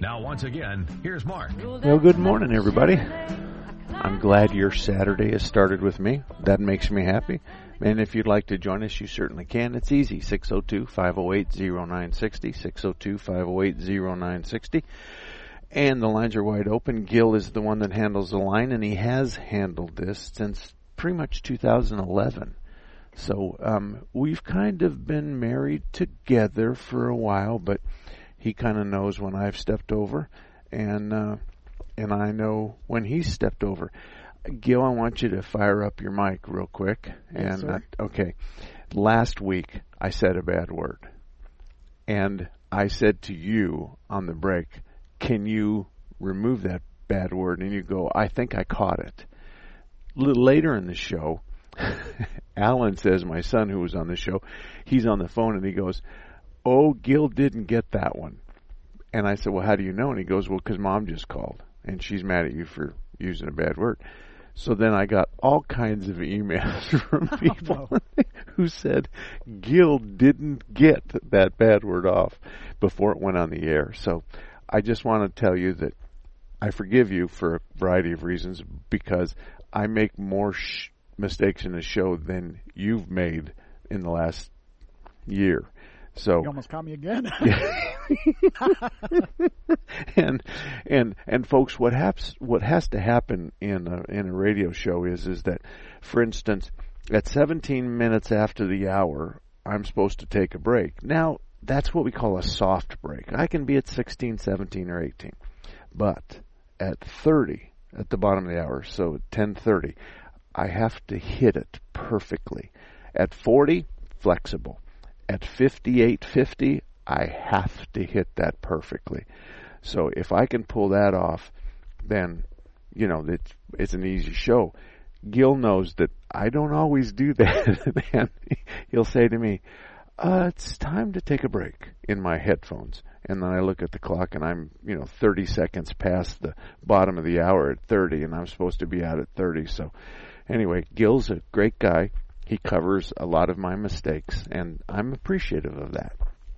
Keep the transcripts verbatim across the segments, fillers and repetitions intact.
Now, once again, here's Mark. Well, good morning, everybody. I'm glad your Saturday has started with me. That makes me happy. And if you'd like to join us, you certainly can. It's easy, six oh two, five oh eight, oh nine six oh, six oh two, five oh eight, oh nine six oh. And the lines are wide open. Gil is the one that handles the line, and he has handled this since pretty much two thousand eleven. So um, we've kind of been married together for a while, but he kind of knows when I've stepped over, and uh, and I know when he's stepped over. Gil, I want you to fire up your mic real quick. Yes, and uh, okay, last week I said a bad word, and I said to you on the break, can you remove that bad word? And you go, I think I caught it. A little later in the show, Alan says, my son who was on the show, he's on the phone and he goes, oh, Gil didn't get that one. And I said, well, how do you know? And he goes, well, because Mom just called and she's mad at you for using a bad word. So then I got all kinds of emails from people oh, no. who said Gil didn't get that bad word off before it went on the air. So I just want to tell you that I forgive you for a variety of reasons, because I make more sh- mistakes in the show than you've made in the last year. So you almost caught me again. and and and folks, what has what has to happen in a, in a radio show is is that, for instance, at seventeen minutes after the hour, I'm supposed to take a break. Now, that's what we call a soft break. I can be at sixteen, seventeen, or eighteen, but at thirty, at the bottom of the hour, so at ten thirty, I have to hit it perfectly. At forty, flexible. At fifty-eight fifty, I have to hit that perfectly. So if I can pull that off, then, you know, it's, it's an easy show. Gil knows that I don't always do that. And he'll say to me, uh, it's time to take a break in my headphones. And then I look at the clock and I'm, you know, thirty seconds past the bottom of the hour at thirty, and I'm supposed to be out at thirty. So anyway, Gil's a great guy. He covers a lot of my mistakes, and I'm appreciative of that.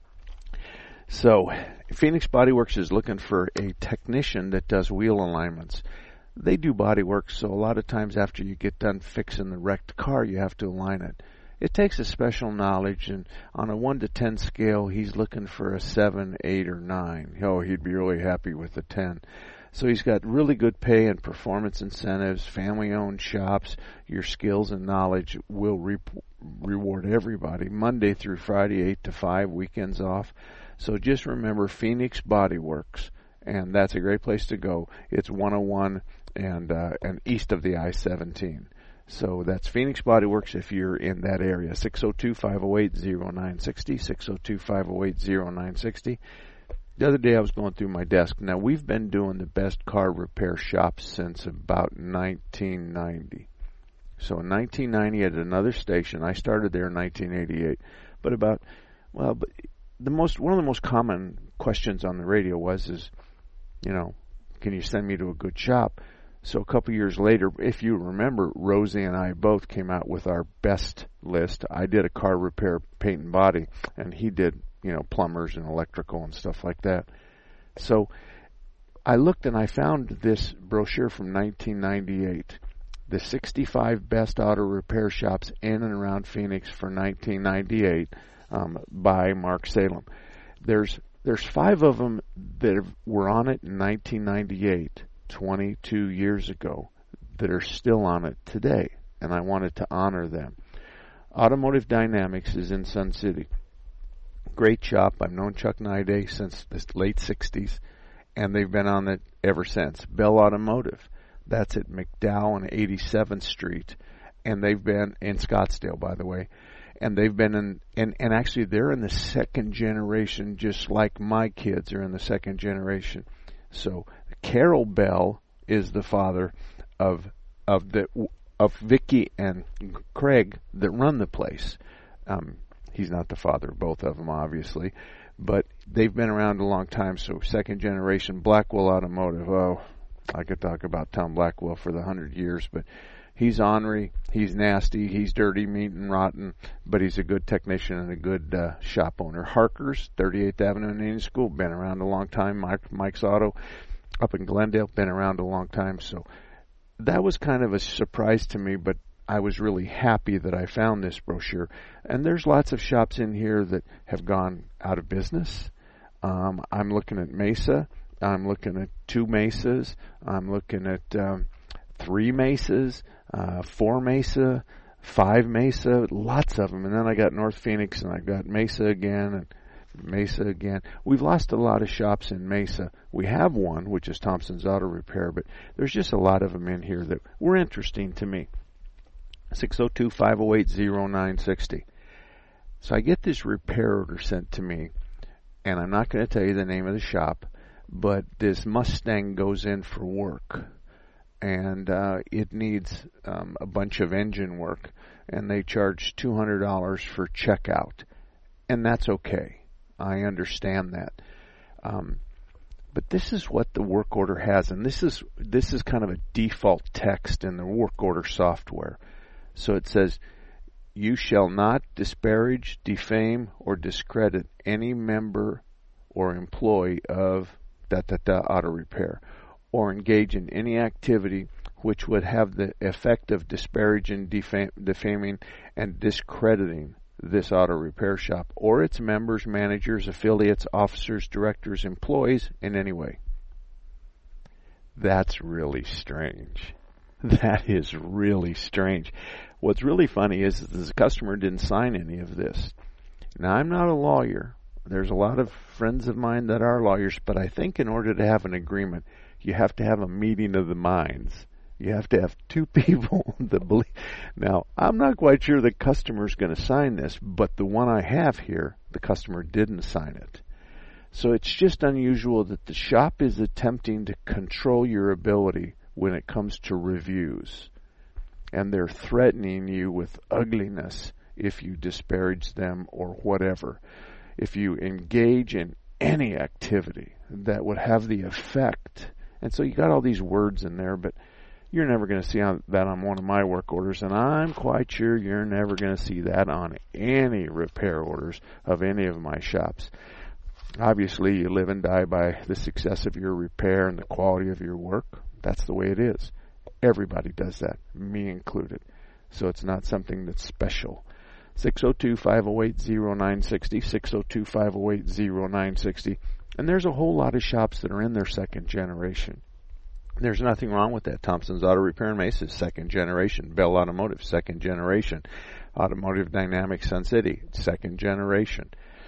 So, Phoenix Body Works is looking for a technician that does wheel alignments. They do body work, so a lot of times after you get done fixing the wrecked car, you have to align it. It takes a special knowledge, and on a one to ten scale, he's looking for a seven, eight, or nine. Oh, he'd be really happy with a ten. So he's got really good pay and performance incentives, family-owned shops. Your skills and knowledge will re- reward everybody. Monday through Friday, eight to five, weekends off. So just remember Phoenix Body Works, and that's a great place to go. It's one oh one and uh, and east of the I seventeen. So that's Phoenix Body Works if you're in that area. six oh two, five oh eight, oh nine six oh, six oh two, five oh eight, oh nine six oh. The other day I was going through my desk. Now, we've been doing the best car repair shops since about nineteen ninety. So in nineteen ninety at another station, I started there in nineteen eighty-eight. But about, well, but the most one of the most common questions on the radio was, is, you know, can you send me to a good shop? So a couple years later, if you remember, Rosie and I both came out with our best list. I did a car repair, paint and body, and he did, you know, plumbers and electrical and stuff like that. So I looked and I found this brochure from nineteen ninety-eight, the sixty-five best auto repair shops in and around Phoenix for nineteen ninety-eight, um, by Mark Salem. There's there's five of them that were on it in nineteen ninety-eight, twenty-two years ago, that are still on it today, and I wanted to honor them. Automotive Dynamics is in Sun City. Great shop. I've known Chuck Nide since the late sixties, and they've been on it ever since. Bell Automotive, that's at McDowell and eighty-seventh Street, and they've been in Scottsdale, by the way, and they've been in, and, and actually they're in the second generation, just like my kids are in the second generation. So Carol Bell is the father of of the of Vicky and Craig that run the place. Um, He's not the father of both of them, obviously, but they've been around a long time. So second generation. Blackwell Automotive. Oh, I could talk about Tom Blackwell for the hundred years, but He's ornery, he's nasty, he's dirty, mean, and rotten, but he's a good technician and a good uh, shop owner. Harker's, thirty-eighth Avenue and Indian School, been around a long time. Mike, Mike's Auto up in Glendale, been around a long time. So that was kind of a surprise to me, but I was really happy that I found this brochure. And there's lots of shops in here that have gone out of business. Um, I'm looking at Mesa. I'm looking at two Mesas. I'm looking at um, three Mesas, uh, four Mesa, five Mesa, lots of them. And then I got North Phoenix, and I got Mesa again, and Mesa again. We've lost a lot of shops in Mesa. We have one, which is Thompson's Auto Repair, but there's just a lot of them in here that were interesting to me. six oh two, five oh eight, oh nine six oh. So I get this repair order sent to me, and I'm not going to tell you the name of the shop, but this Mustang goes in for work, and uh, it needs um, a bunch of engine work, and they charge two hundred dollars for checkout, and that's okay. I understand that. Um, but this is what the work order has, and this is this is kind of a default text in the work order software. So it says, you shall not disparage, defame, or discredit any member or employee of da da da auto repair, or engage in any activity which would have the effect of disparaging, defam- defaming, and discrediting this auto repair shop, or its members, managers, affiliates, officers, directors, employees in any way. That's really strange. That is really strange. What's really funny is that the customer didn't sign any of this. Now, I'm not a lawyer. There's a lot of friends of mine that are lawyers, but I think in order to have an agreement, you have to have a meeting of the minds. You have to have two people that believe. Now, I'm not quite sure the customer's going to sign this, but the one I have here, the customer didn't sign it. So it's just unusual that the shop is attempting to control your ability when it comes to reviews. And they're threatening you with ugliness if you disparage them or whatever. If you engage in any activity that would have the effect. And so you got all these words in there, but you're never going to see that on one of my work orders, and I'm quite sure you're never going to see that on any repair orders of any of my shops. Obviously, you live and die by the success of your repair and the quality of your work. That's the way it is. Everybody does that, me included. So it's not something that's special. six oh two, five oh eight, oh nine six oh, six oh two, five oh eight, oh nine six oh. And there's a whole lot of shops that are in their second generation. There's nothing wrong with that. Thompson's Auto Repair and Mesa, second generation. Bell Automotive, second generation. Automotive Dynamics, Sun City, second generation.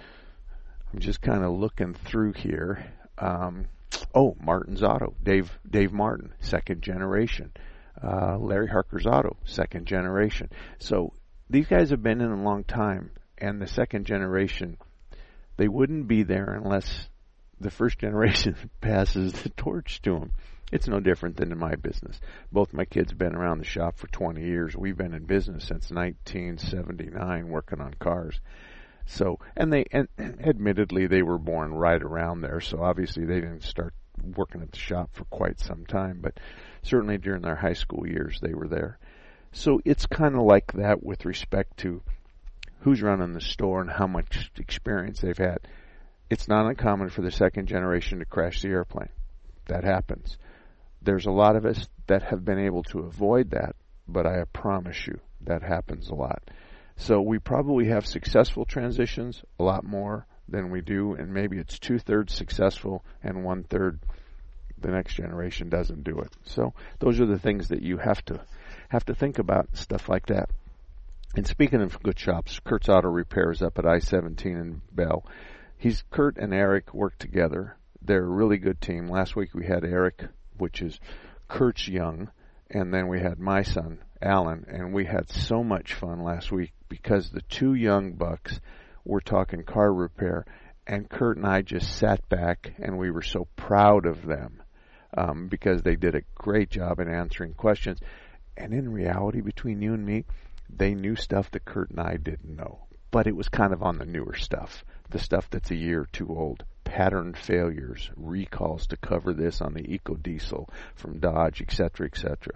I'm just kind of looking through here. Um, oh, Martin's Auto, Dave Dave Martin, second generation. Uh, Larry Harker's Auto, second generation. So these guys have been in a long time, and the second generation, they wouldn't be there unless the first generation passes the torch to them. It's no different than in my business. Both my kids have been around the shop for twenty years. We've been in business since nineteen seventy-nine working on cars. So, and they, and admittedly, they were born right around there, so obviously they didn't start working at the shop for quite some time, but certainly during their high school years they were there. So it's kind of like that with respect to who's running the store and how much experience they've had. It's not uncommon for the second generation to crash the airplane. That happens. There's a lot of us that have been able to avoid that, but I promise you that happens a lot. So we probably have successful transitions a lot more than we do, and maybe it's two-thirds successful and one-third the next generation doesn't do it. So those are the things that you have to have to think about, stuff like that. And speaking of good shops, Kurt's Auto Repair is up at I seventeen in Bell. He's Kurt and Eric work together. They're a really good team. Last week we had Eric, which is Kurt's young, and then we had my son, Alan, and we had so much fun last week because the two young bucks were talking car repair, and Kurt and I just sat back and we were so proud of them um, because they did a great job in answering questions. And in reality, between you and me, they knew stuff that Kurt and I didn't know, but it was kind of on the newer stuff, the stuff that's a year or two old. Pattern failures, recalls to cover this on the EcoDiesel from Dodge, et cetera, et cetera.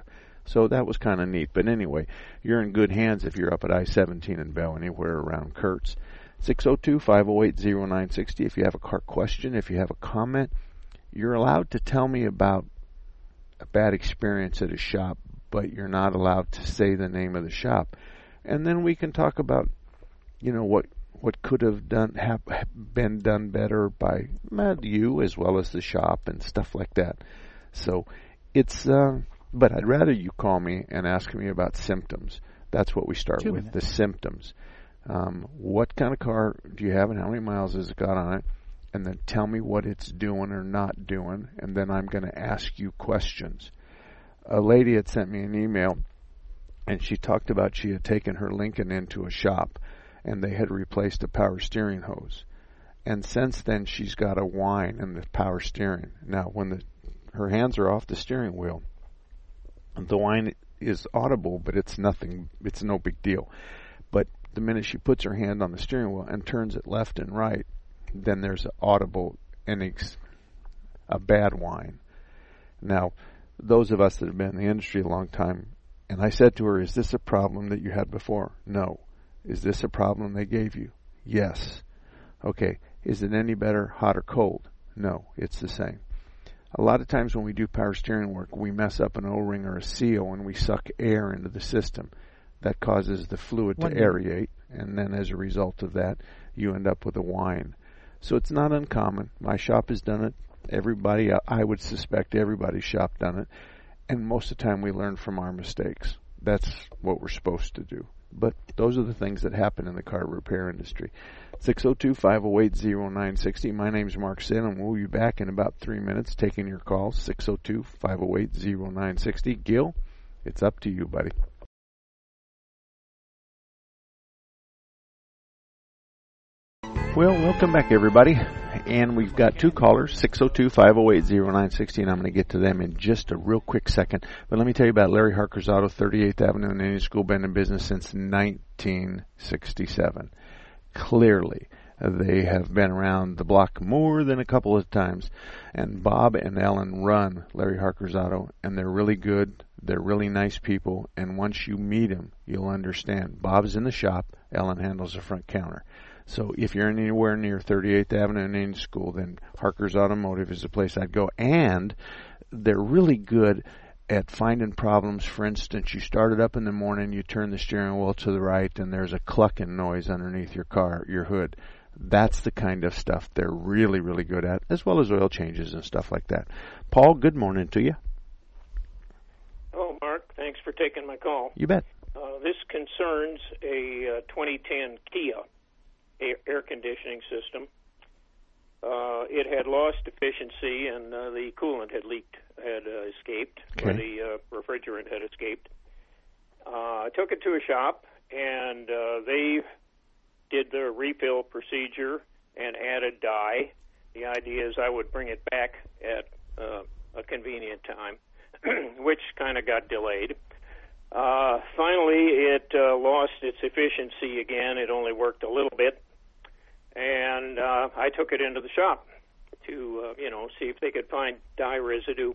So that was kind of neat. But anyway, you're in good hands if you're up at I seventeen in Bell, anywhere around Kurtz. six oh two, five oh eight, oh nine six oh. If you have a car question, if you have a comment, you're allowed to tell me about a bad experience at a shop, but you're not allowed to say the name of the shop. And then we can talk about, you know, what what could have done have been done better by you as well as the shop and stuff like that. So it's, uh, but I'd rather you call me and ask me about symptoms. That's what we start Two with, minutes. the symptoms. Um, what kind of car do you have and how many miles has it got on it? And then tell me what it's doing or not doing, and then I'm going to ask you questions. A lady had sent me an email, and she talked about she had taken her Lincoln into a shop, and they had replaced a power steering hose. And since then, she's got a whine in the power steering. Now, when the her hands are off the steering wheel, the whine is audible, but it's nothing. It's no big deal. But the minute she puts her hand on the steering wheel and turns it left and right, then there's an audible and ex- a bad whine. Now, those of us that have been in the industry a long time, and I said to her, is this a problem that you had before? No. Is this a problem they gave you? Yes. Okay. Is it any better, hot or cold? No, it's the same. A lot of times when we do power steering work, we mess up an O-ring or a seal and we suck air into the system. That causes the fluid to aerate, and then as a result of that, you end up with a whine. So it's not uncommon. My shop has done it. Everybody, I would suspect everybody's shop done it. And most of the time we learn from our mistakes. That's what we're supposed to do. But those are the things that happen in the car repair industry. six oh two, five oh eight, oh nine six oh. My name's Mark Sin, and we'll be back in about three minutes taking your calls. six oh two, five oh eight, oh nine six oh. Gil, it's up to you, buddy. Well, welcome back, everybody. And we've got two callers, six oh two, five oh eight, oh nine six oh, and I'm going to get to them in just a real quick second. But let me tell you about Larry Harker's Auto, thirty-eighth Avenue in Indian School, been in business since nineteen sixty-seven. Clearly, they have been around the block more than a couple of times. And Bob and Ellen run Larry Harker's Auto, and they're really good. They're really nice people. And once you meet them, you'll understand. Bob's in the shop. Ellen handles the front counter. So if you're anywhere near thirty-eighth Avenue and Indian School, then Harker's Automotive is the place I'd go. And they're really good at finding problems. For instance, you start it up in the morning, you turn the steering wheel to the right, and there's a clucking noise underneath your car, your hood. That's the kind of stuff they're really, really good at, as well as oil changes and stuff like that. Paul, good morning to you. Oh, Mark, thanks for taking my call. You bet. Uh, this concerns a uh, twenty ten Kia air conditioning system. Uh, it had lost efficiency, and uh, the coolant had leaked, had uh, escaped, okay. or the uh, refrigerant had escaped. Uh, I took it to a shop, and uh, they did the refill procedure and added dye. The idea is I would bring it back at uh, a convenient time, which kind of got delayed. Uh, finally, it uh, lost its efficiency again. It only worked a little bit. And uh, I took it into the shop to, uh, you know, see if they could find dye residue.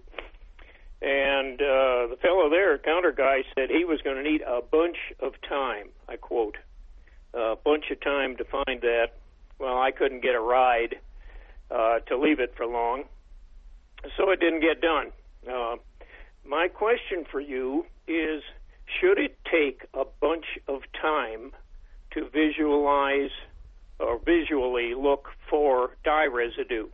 And uh, the fellow there, counter guy, said he was going to need a bunch of time, I quote, a bunch of time to find that. Well, I couldn't get a ride uh, to leave it for long, so it didn't get done. Uh, my question for you is, should it take a bunch of time to visualize or visually look for dye residue?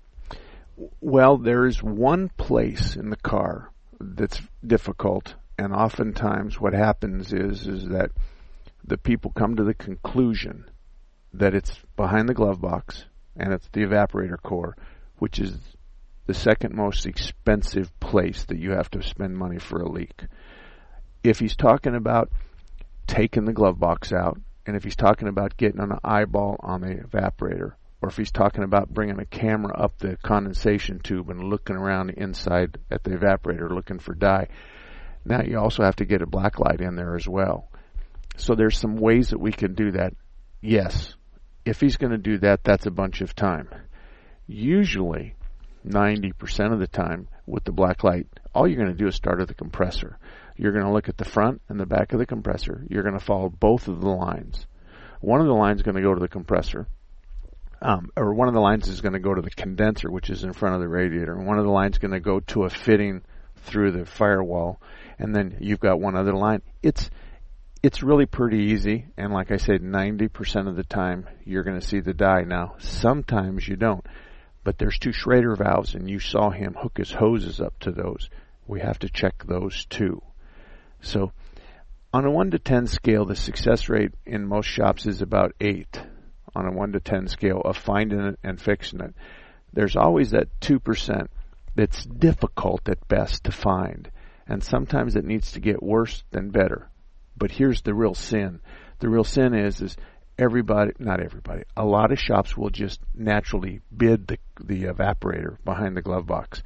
Well, there is one place in the car that's difficult, and oftentimes what happens is is that the people come to the conclusion that it's behind the glove box, and it's the evaporator core, which is the second most expensive place that you have to spend money for a leak. If he's talking about taking the glove box out, and if he's talking about getting an eyeball on the evaporator, or if he's talking about bringing a camera up the condensation tube and looking around inside at the evaporator looking for dye, now you also have to get a black light in there as well. So there's some ways that we can do that. Yes, if he's going to do that, that's a bunch of time. Usually, ninety percent of the time with the black light, all you're going to do is start at the compressor. You're going to look at the front and the back of the compressor. You're going to follow both of the lines. One of the lines is going to go to the compressor, um, or one of the lines is going to go to the condenser, which is in front of the radiator, and one of the lines is going to go to a fitting through the firewall, and then you've got one other line. It's it's really pretty easy, and like I said, ninety percent of the time you're going to see the die. Now, sometimes you don't, but there's two Schrader valves, and you saw him hook his hoses up to those. We have to check those too. So on a one to ten scale, the success rate in most shops is about eight on a one to ten scale of finding it and fixing it. There's always that two percent that's difficult at best to find, and sometimes it needs to get worse than better. But here's the real sin. The real sin is, is everybody, not everybody, a lot of shops will just naturally bid the, the evaporator behind the glove box.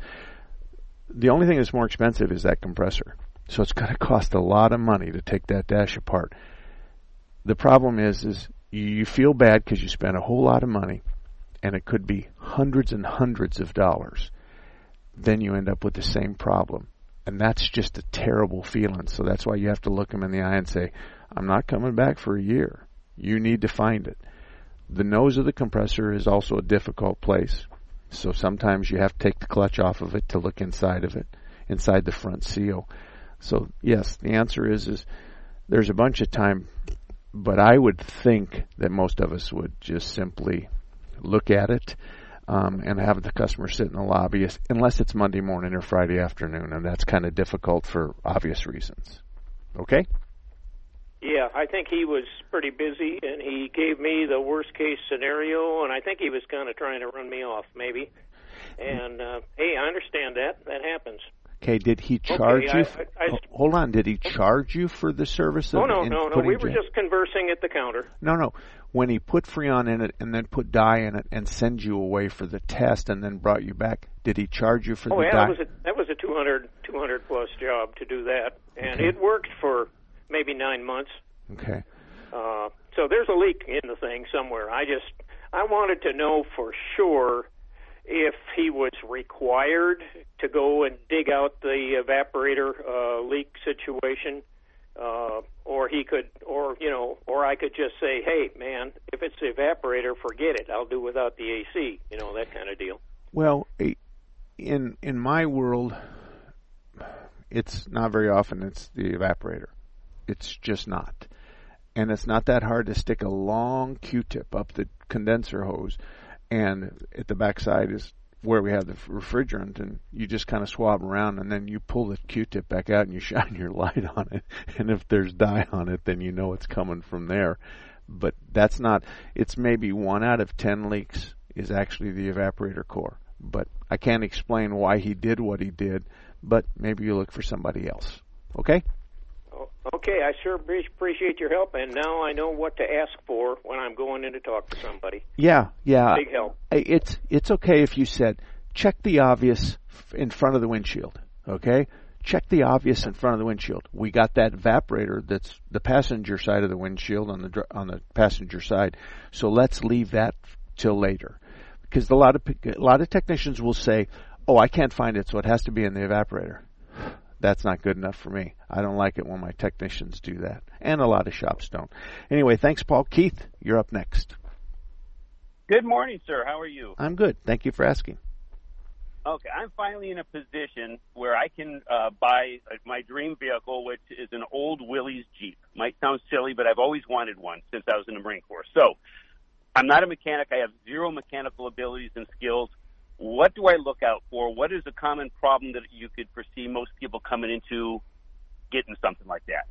The only thing that's more expensive is that compressor. So it's going to cost a lot of money to take that dash apart. The problem is, is you feel bad because you spent a whole lot of money, and it could be hundreds and hundreds of dollars. Then you end up with the same problem. And that's just a terrible feeling. So that's why you have to look them in the eye and say, I'm not coming back for a year. You need to find it. The nose of the compressor is also a difficult place. So sometimes you have to take the clutch off of it to look inside of it, inside the front seal. So yes, the answer is, is there's a bunch of time, but I would think that most of us would just simply look at it um, and have the customer sit in the lobby, unless it's Monday morning or Friday afternoon, and that's kind of difficult for obvious reasons. Okay? Yeah, I think he was pretty busy, and he gave me the worst-case scenario, and I think he was kind of trying to run me off, maybe. And, uh, hey, I understand that. That happens. Okay, did he charge okay, you? I, I, I, hold on, did he charge you for the service of Oh, no, no, no. We were jet? just conversing at the counter. No, no. When he put Freon in it and then put dye in it and send you away for the test and then brought you back, did he charge you for oh, the yeah, dye? Oh, yeah, that was a two hundred, two hundred plus job to do that. And okay. It worked for maybe nine months. Okay. Uh, so there's a leak in the thing somewhere. I just, I wanted to know for sure if he was required to go and dig out the evaporator uh, leak situation, uh, or he could, or you know, or I could just say, hey, man, if it's the evaporator, forget it. I'll do without the A C, you know, that kind of deal. Well, in in my world, it's not very often it's the evaporator. It's just not. And it's not that hard to stick a long Q-tip up the condenser hose, and at the backside is where we have the refrigerant, and you just kind of swab around, and then you pull the Q-tip back out and you shine your light on it. And if there's dye on it, then you know it's coming from there. But that's not, it's maybe one out of ten leaks is actually the evaporator core. But I can't explain why he did what he did, but maybe you look for somebody else. Okay? Okay, I sure appreciate your help, and now I know what to ask for when I'm going in to talk to somebody. Yeah, yeah. Big help. It's it's okay if you said, check the obvious in front of the windshield, okay? Check the obvious in front of the windshield. We got that evaporator that's the passenger side of the windshield on the on the passenger side, so let's leave that till later. Because a lot of a lot of technicians will say, oh, I can't find it, so it has to be in the evaporator. That's not good enough for me. I don't like it when my technicians do that. And a lot of shops don't. Anyway, thanks, Paul. Keith, you're up next. Good morning, sir. How are you? I'm good. Thank you for asking. Okay, I'm finally in a position where I can uh, buy my dream vehicle, which is an old Willys Jeep. Might sound silly, but I've always wanted one since I was in the Marine Corps. So I'm not a mechanic. I have zero mechanical abilities and skills. What do I look out for? What is a common problem that you could foresee most people coming into getting something like that?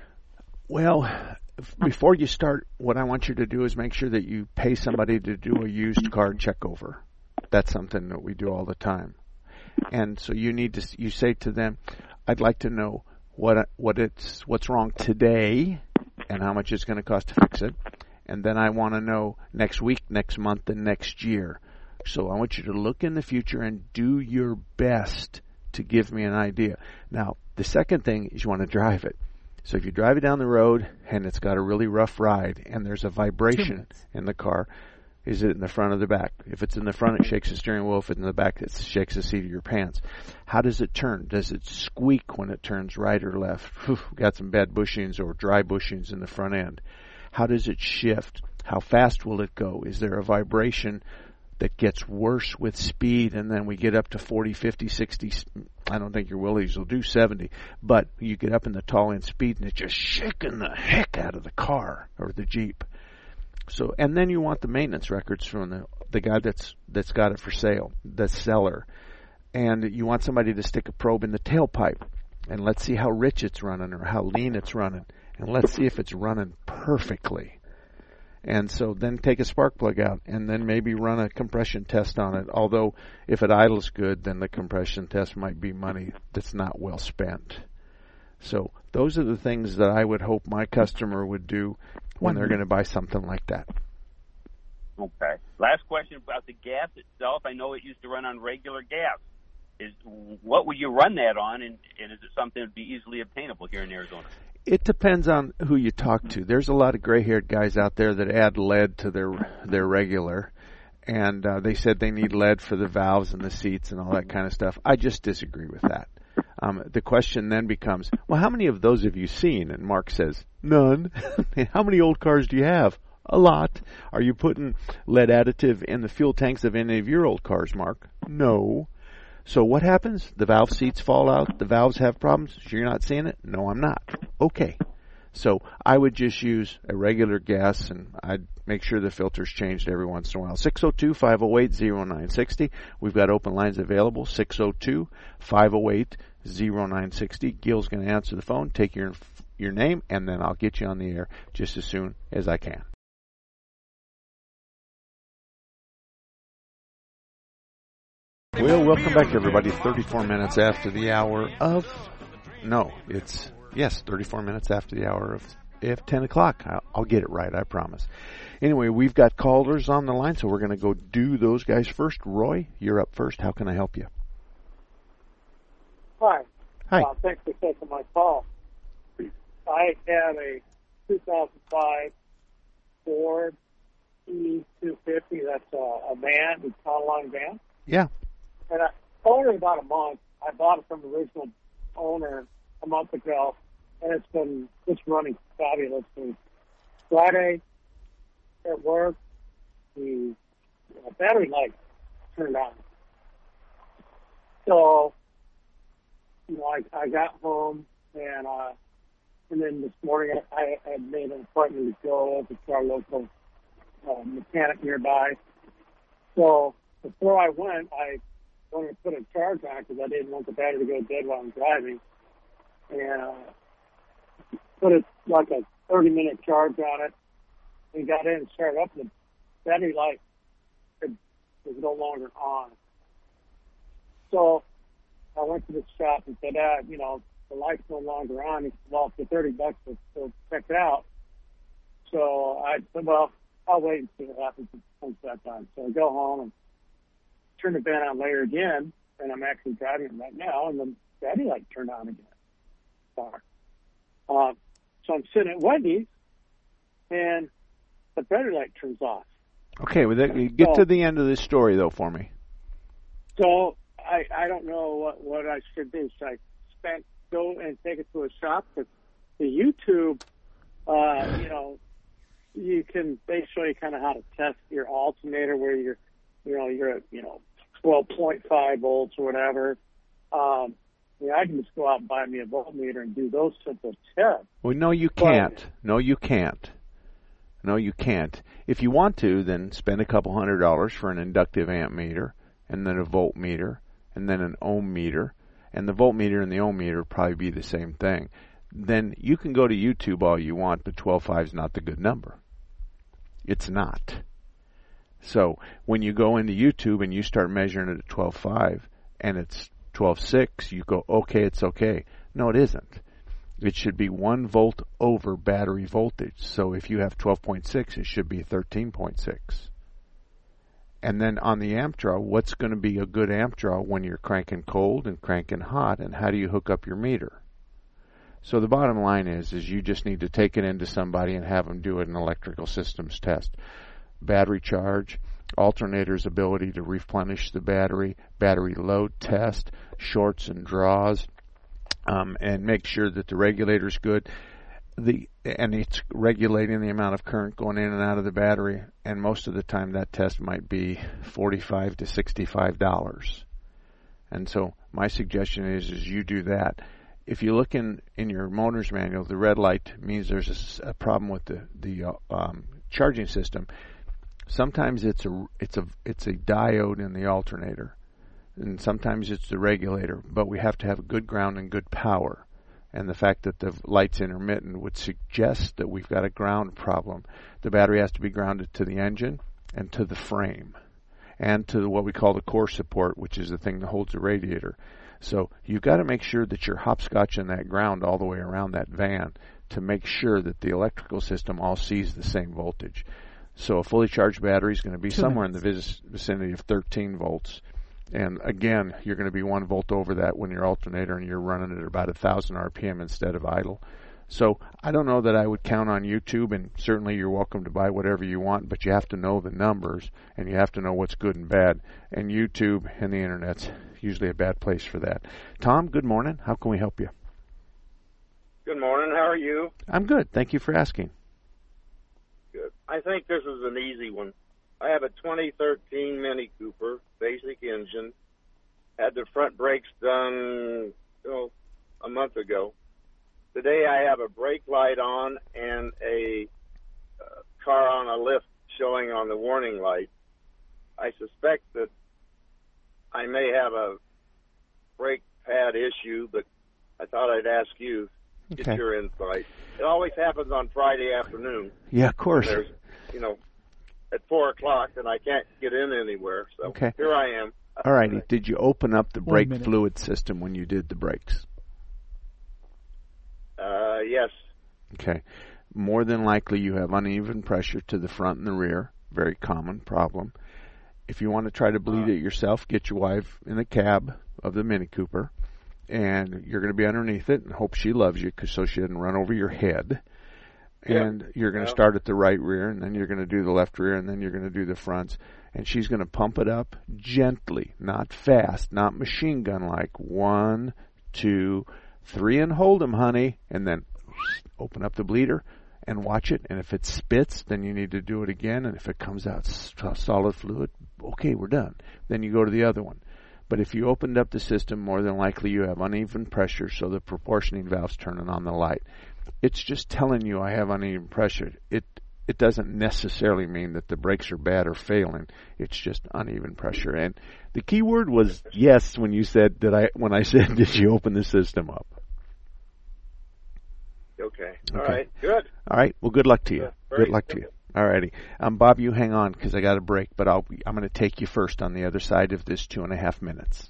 Well, before you start, what I want you to do is make sure that you pay somebody to do a used car check over. That's something that we do all the time. And so you need to, you say to them, I'd like to know what what it's what's wrong today and how much it's going to cost to fix it. And then I want to know next week, next month, and next year. So I want you to look in the future and do your best to give me an idea. Now, the second thing is you want to drive it. So if you drive it down the road and it's got a really rough ride and there's a vibration in the car, Is it in the front or the back? If it's in the front, it shakes the steering wheel. If it's in the back, it shakes the seat of your pants. How does it turn? Does it squeak when it turns right or left? Whew, got some bad bushings or dry bushings in the front end. How does it shift? How fast will it go? Is there a vibration that gets worse with speed, and then we get up to forty, fifty, sixty? I don't think your Willys will do seventy, but you get up in the tall end speed, and it's just shaking the heck out of the car or the Jeep. So, and then you want the maintenance records from the the guy that's that's got it for sale, the seller, and you want somebody to stick a probe in the tailpipe, and let's see how rich it's running or how lean it's running, and let's see if it's running perfectly. And so then take a spark plug out and then maybe run a compression test on it. Although if it idles good, then the compression test might be money that's not well spent. So those are the things that I would hope my customer would do when they're going to buy something like that. Okay. Last question about the gas itself. I know it used to run on regular gas. Is what would you run that on, and, and is it something that would be easily obtainable here in Arizona? It depends on who you talk to. There's a lot of gray-haired guys out there that add lead to their their regular, and uh, they said they need lead for the valves and the seats and all that kind of stuff. I just disagree with that. Um, the question then becomes, well, how many of those have you seen? And Mark says, none. How many old cars do you have? A lot. Are you putting lead additive in the fuel tanks of any of your old cars, Mark? No. So what happens? The valve seats fall out. The valves have problems. So you're not seeing it? No, I'm not. Okay. So I would just use a regular gas, and I'd make sure the filter's changed every once in a while. six oh two, five oh eight, oh nine six oh. We've got open lines available. six oh two, five oh eight, oh nine six oh. Gil's going to answer the phone, take your your name, and then I'll get you on the air just as soon as I can. Well, welcome back, everybody. thirty-four minutes after the hour of... No, it's... Yes, thirty-four minutes after the hour of, of ten o'clock. I'll, I'll get it right, I promise. Anyway, we've got callers on the line, so we're going to go do those guys first. Roy, you're up first. How can I help you? Hi. Hi. Uh, thanks for taking my call. I have a two thousand five Ford E two fifty. That's a, a van, it's a long van. Yeah. And I owned it about a month. I bought it from the original owner a month ago, and it's been just running fabulously. Friday at work, the uh, battery light turned on. So, you know, I, I got home, and uh, and then this morning I, I had made an appointment to go over to our local uh, mechanic nearby. So before I went, I wanted to put a charge on because I didn't want the battery to go dead while I'm driving. And uh, put it like a thirty-minute charge on it, and got in and started up. The battery light was no longer on. So I went to the shop and said, ah, you know, the light's no longer on. He said, well, for thirty bucks, we'll, we'll check it out. So I said, well, I'll wait and see what happens once that's on. So I go home and turn the van on later again, and I'm actually driving it right now, and the battery light turned on again. Uh, so I'm sitting at Wendy's, and the battery light turns off. Okay, well, that, get so, to the end of this story, though, for me. So I I don't know what, what I should do. Should I spend, go and take it to a shop? Because the YouTube, uh, you know, you can, they show you kind of how to test your alternator where you're, you know, you're at, you know, twelve point five volts or whatever. Um, Yeah, I can just go out and buy me a voltmeter and do those simple tests. Well, no, you can't. But, no, you can't. No, you can't. If you want to, then spend a couple hundred dollars for an inductive amp meter, and then a voltmeter, and then an ohm meter, and the voltmeter and the ohm meter probably be the same thing. Then you can go to YouTube all you want, but twelve point five is not the good number. It's not. So when you go into YouTube and you start measuring it at twelve point five, and it's twelve point six, you go, okay, it's okay. No, it isn't. It should be one volt over battery voltage. So if you have twelve point six, it should be thirteen point six. And then on the amp draw, what's going to be a good amp draw when you're cranking cold and cranking hot, and how do you hook up your meter? So the bottom line is, is you just need to take it into somebody and have them do an electrical systems test. battery charge, alternator's ability to replenish the battery, battery load test, shorts and draws, um, and make sure that the regulator's good. The and it's regulating the amount of current going in and out of the battery, and most of the time that test might be forty-five to sixty-five dollars. And so my suggestion is is you do that. If you look in, in your motor's manual, the red light means there's a, a problem with the the uh, um, charging system. Sometimes it's a it's a it's a diode in the alternator, and sometimes it's the regulator. But we have to have good ground and good power. And the fact that the light's intermittent would suggest that we've got a ground problem. The battery has to be grounded to the engine and to the frame and to what we call the core support, which is the thing that holds the radiator. So you've got to make sure that you're hopscotching that ground all the way around that van to make sure that the electrical system all sees the same voltage. So a fully charged battery is going to be somewhere in the vicinity of thirteen volts. And again, you're going to be one volt over that when your alternator and you're running at about one thousand R P M instead of idle. So I don't know that I would count on YouTube, and certainly you're welcome to buy whatever you want, but you have to know the numbers, and you have to know what's good and bad. And YouTube and the Internet's usually a bad place for that. Tom, good morning. How can we help you? Good morning. How are you? I'm good. Thank you for asking. Good. I think this is an easy one. I have a twenty thirteen Mini Cooper, basic engine. Had the front brakes done oh, a month ago. Today I have a brake light on and a uh, car on a lift showing on the warning light. I suspect that I may have a brake pad issue, but I thought I'd ask you, get okay. your insight. It always happens on Friday afternoon. Yeah, of course. There's, you know, at four o'clock, and I can't get in anywhere. So okay. Here I am. All righty. Did you open up the brake fluid system when you did the brakes? Uh, yes. Okay. More than likely you have uneven pressure to the front and the rear. Very common problem. If you want to try to bleed uh, it yourself, get your wife in the cab of the Mini Cooper, and you're going to be underneath it and hope she loves you cause so she doesn't run over your head. And yeah. you're going to yeah. start at the right rear, and then you're going to do the left rear, and then you're going to do the fronts. And she's going to pump it up gently, not fast, not machine gun like. One, two, three, and hold 'em, honey. And then open up the bleeder and watch it. And if it spits, then you need to do it again. And if it comes out solid fluid, okay, we're done. Then you go to the other one. But if you opened up the system, more than likely you have uneven pressure, so the proportioning valve's turning on the light. It's just telling you I have uneven pressure. It it doesn't necessarily mean that the brakes are bad or failing. It's just uneven pressure. And the key word was yes when you said that I when I said did you open the system up? Okay. All okay. right. Good. All right. Well, good luck to you. Yeah, good luck to you. All righty. Um, Bob, you hang on because I got a break, but I'll I'm going to take you first on the other side of this two and a half minutes.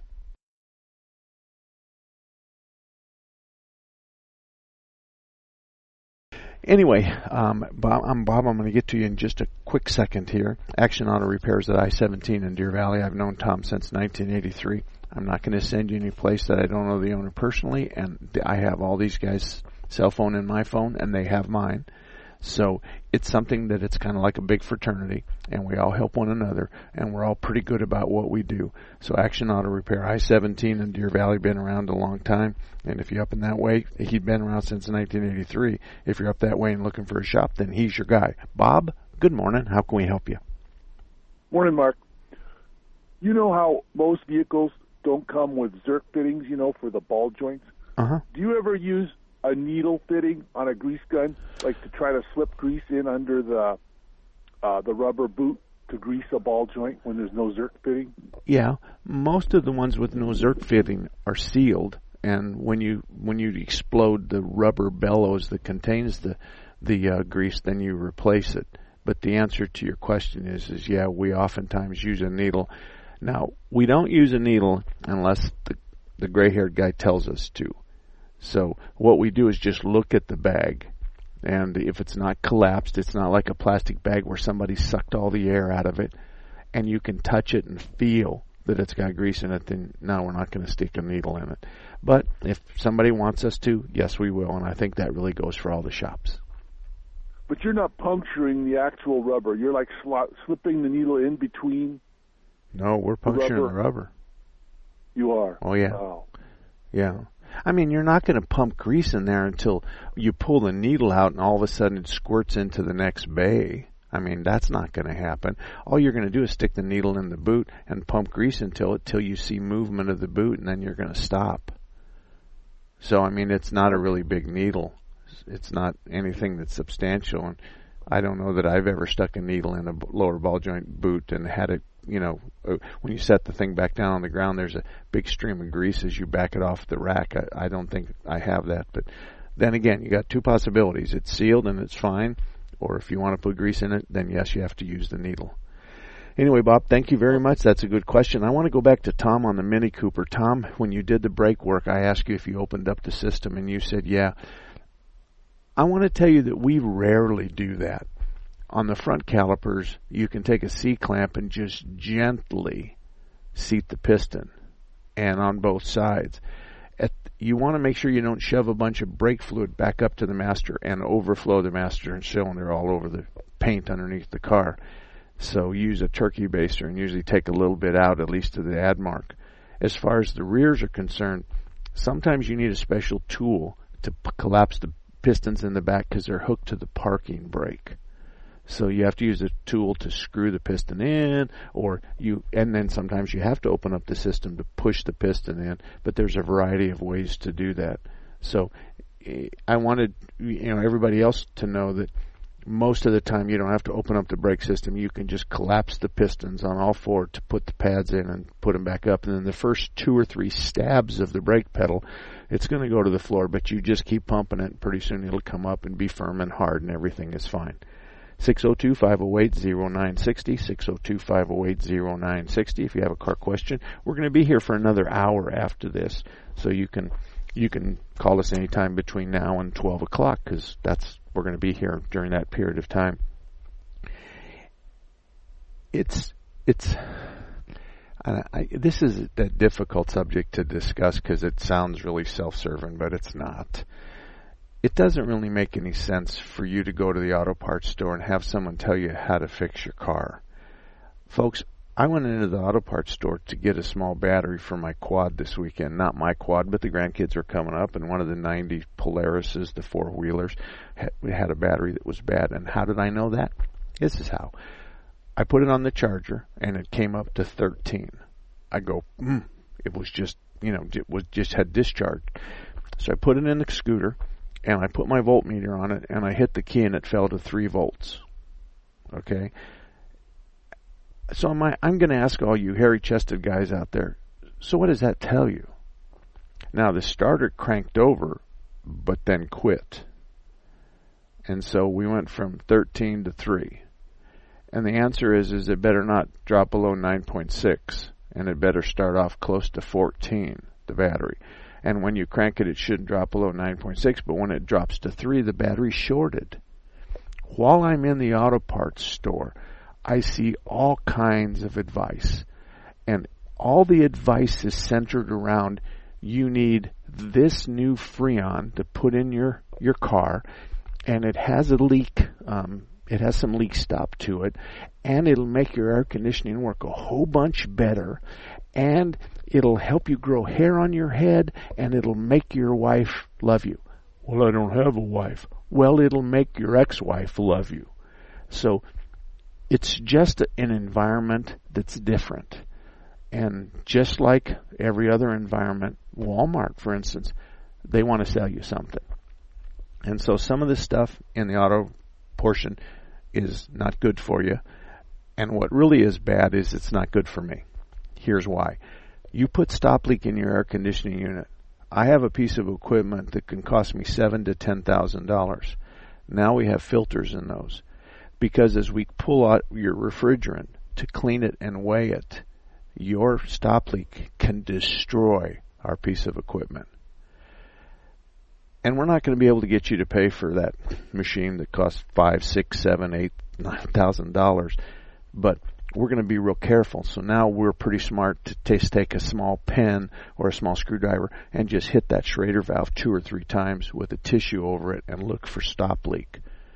Anyway, um, Bob, I'm Bob. I'm going to get to you in just a quick second here. Action Auto Repairs at I seventeen in Deer Valley. I've known Tom since nineteen eighty-three. I'm not going to send you any place that I don't know the owner personally, and I have all these guys' cell phone in my phone, and they have mine. So it's something that it's kind of like a big fraternity, and we all help one another, and we're all pretty good about what we do. So Action Auto Repair, I seventeen in Deer Valley, been around a long time, and if you're up in that way, he'd been around since nineteen eighty-three. If you're up that way and looking for a shop, then he's your guy. Bob, good morning. How can we help you? Morning, Mark. You know how most vehicles don't come with Zerk fittings, you know, for the ball joints? Uh-huh. Do you ever use a needle fitting on a grease gun, like to try to slip grease in under the uh, the rubber boot to grease a ball joint when there's no Zerk fitting? Yeah, most of the ones with no Zerk fitting are sealed, and when you when you explode the rubber bellows that contains the the uh, grease, then you replace it. But the answer to your question is is yeah, we oftentimes use a needle. Now we don't use a needle unless the the gray-haired guy tells us to. So what we do is just look at the bag, and if it's not collapsed, it's not like a plastic bag where somebody sucked all the air out of it, and you can touch it and feel that it's got grease in it, then no, we're not going to stick a needle in it. But if somebody wants us to, yes, we will, and I think that really goes for all the shops. but you're not puncturing the actual rubber. You're like slot, slipping the needle in between. No, we're puncturing the rubber. the rubber. You are? Oh, yeah. Wow. Yeah. I mean, you're not going to pump grease in there until you pull the needle out and all of a sudden it squirts into the next bay. I mean, that's not going to happen. All you're going to do is stick the needle in the boot and pump grease until it, till you see movement of the boot, and then you're going to stop. So, I mean, it's not a really big needle. It's not anything that's substantial. And I don't know that I've ever stuck a needle in a lower ball joint boot and had it, you know, when you set the thing back down on the ground, there's a big stream of grease as you back it off the rack. I, I don't think I have that. But then again, you got two possibilities. It's sealed and it's fine. Or if you want to put grease in it, then yes, you have to use the needle. Anyway, Bob, thank you very much. That's a good question. I want to go back to Tom on the Mini Cooper. Tom, when you did the brake work, I asked you if you opened up the system, and you said, yeah. I want to tell you that we rarely do that. On the front calipers, you can take a C-clamp and just gently seat the piston, and on both sides. At, you want to make sure you don't shove a bunch of brake fluid back up to the master and overflow the master cylinder all over the paint underneath the car. So use a turkey baster and usually take a little bit out, at least to the ad mark. As far as the rears are concerned, sometimes you need a special tool to p- collapse the pistons in the back because they're hooked to the parking brake. So you have to use a tool to screw the piston in, or you, and then sometimes you have to open up the system to push the piston in, but there's a variety of ways to do that. So I wanted, you know, everybody else to know that most of the time you don't have to open up the brake system. You can just collapse the pistons on all four to put the pads in and put them back up. And then the first two or three stabs of the brake pedal, it's going to go to the floor, but you just keep pumping it, and pretty soon it'll come up and be firm and hard, and everything is fine. six oh two, five oh eight, oh nine six oh, six oh two, five oh eight, oh nine six oh if you have a car question. We're going to be here for another hour after this, so you can you can call us anytime between now and twelve o'clock, because that's we're going to be here during that period of time. It's it's I, I, this is a difficult subject to discuss because it sounds really self-serving, but it's not. It doesn't really make any sense for you to go to the auto parts store and have someone tell you how to fix your car. Folks, I went into the auto parts store to get a small battery for my quad this weekend. Not my quad, but the grandkids are coming up, and one of the ninety Polarises, the four-wheelers, had a battery that was bad. And how did I know that? This is how. I put it on the charger, and it came up to thirteen. I go, mm, it was just, you know, it was just had discharged. So I put it in the scooter, and I put my voltmeter on it, and I hit the key, and it fell to three volts. Okay? So am I, I'm going to ask all you hairy-chested guys out there, so what does that tell you? Now, the starter cranked over, but then quit. And so we went from thirteen to three. And the answer is, is it better not drop below nine point six, and it better start off close to fourteen, the battery. And when you crank it, it shouldn't drop below nine point six, but when it drops to three, the battery's shorted. While I'm in the auto parts store, I see all kinds of advice. And all the advice is centered around, you need this new Freon to put in your, your car, and it has a leak, um, it has some leak stop to it, and it'll make your air conditioning work a whole bunch better, and it'll help you grow hair on your head, and it'll make your wife love you. Well, I don't have a wife. Well, it'll make your ex-wife love you. So it's just an environment that's different. And just like every other environment, Walmart, for instance, they want to sell you something. And so some of the stuff in the auto portion is not good for you. And what really is bad is it's not good for me. Here's why. You put stop leak in your air conditioning unit. I have a piece of equipment that can cost me seven to ten thousand dollars. Now we have filters in those, because as we pull out your refrigerant to clean it and weigh it, your stop leak can destroy our piece of equipment. And we're not going to be able to get you to pay for that machine that costs five, six, seven, eight, nine thousand dollars, but we're going to be real careful. So now we're pretty smart to t- take a small pen or a small screwdriver and just hit that Schrader valve two or three times with a tissue over it and look for stop leak.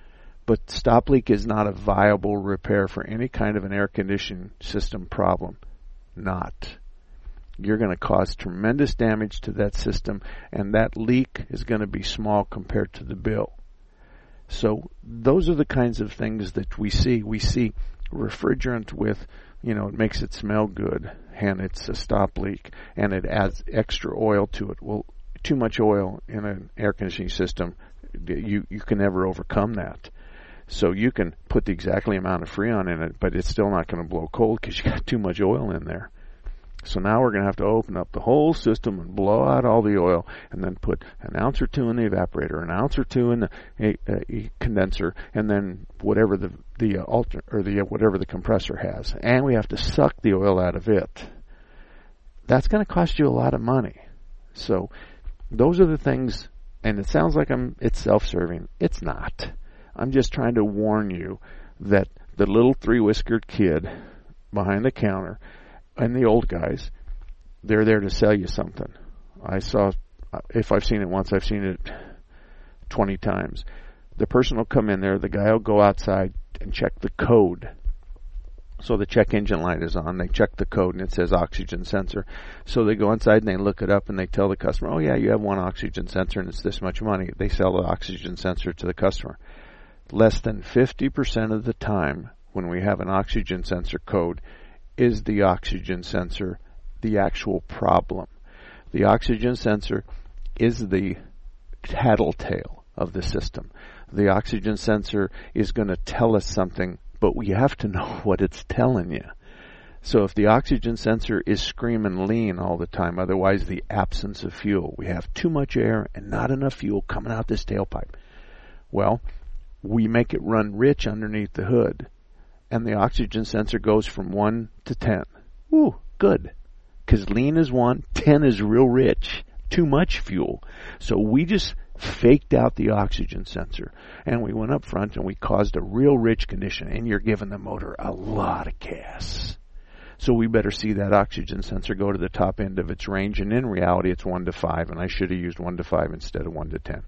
But stop leak is not a viable repair for any kind of an air conditioning system problem. Not. You're going to cause tremendous damage to that system, and that leak is going to be small compared to the bill. So those are the kinds of things that we see. We see refrigerant with, you know, it makes it smell good, and it's a stop leak, and it adds extra oil to it. Well, too much oil in an air conditioning system, you, you can never overcome that. So you can put the exactly amount of Freon in it, but it's still not going to blow cold because you got too much oil in there. So now we're going to have to open up the whole system and blow out all the oil, and then put an ounce or two in the evaporator, an ounce or two in the a, a condenser, and then whatever the the uh, alter or the uh, whatever the compressor has, and we have to suck the oil out of it. That's going to cost you a lot of money. So those are the things. And it sounds like I'm it's self-serving. It's not. I'm just trying to warn you that the little three-whiskered kid behind the counter and the old guys, they're there to sell you something. I saw, if I've seen it once, I've seen it twenty times. The person will come in there, the guy will go outside and check the code. So the check engine light is on. They check the code, and it says oxygen sensor. So they go inside, and they look it up, and they tell the customer, oh, yeah, you have one oxygen sensor, and it's this much money. They sell the oxygen sensor to the customer. Less than fifty percent of the time when we have an oxygen sensor code is the oxygen sensor the actual problem. The oxygen sensor is the tattletale of the system. The oxygen sensor is going to tell us something, but we have to know what it's telling you. So if the oxygen sensor is screaming lean all the time, otherwise the absence of fuel, we have too much air and not enough fuel coming out this tailpipe. Well, we make it run rich underneath the hood, and the oxygen sensor goes from one to ten. Ooh, good. Because lean is one, ten is real rich, too much fuel. So we just faked out the oxygen sensor, and we went up front and we caused a real rich condition, and you're giving the motor a lot of gas. So we better see that oxygen sensor go to the top end of its range, and in reality it's one to five, and I should have used one to five instead of one to ten.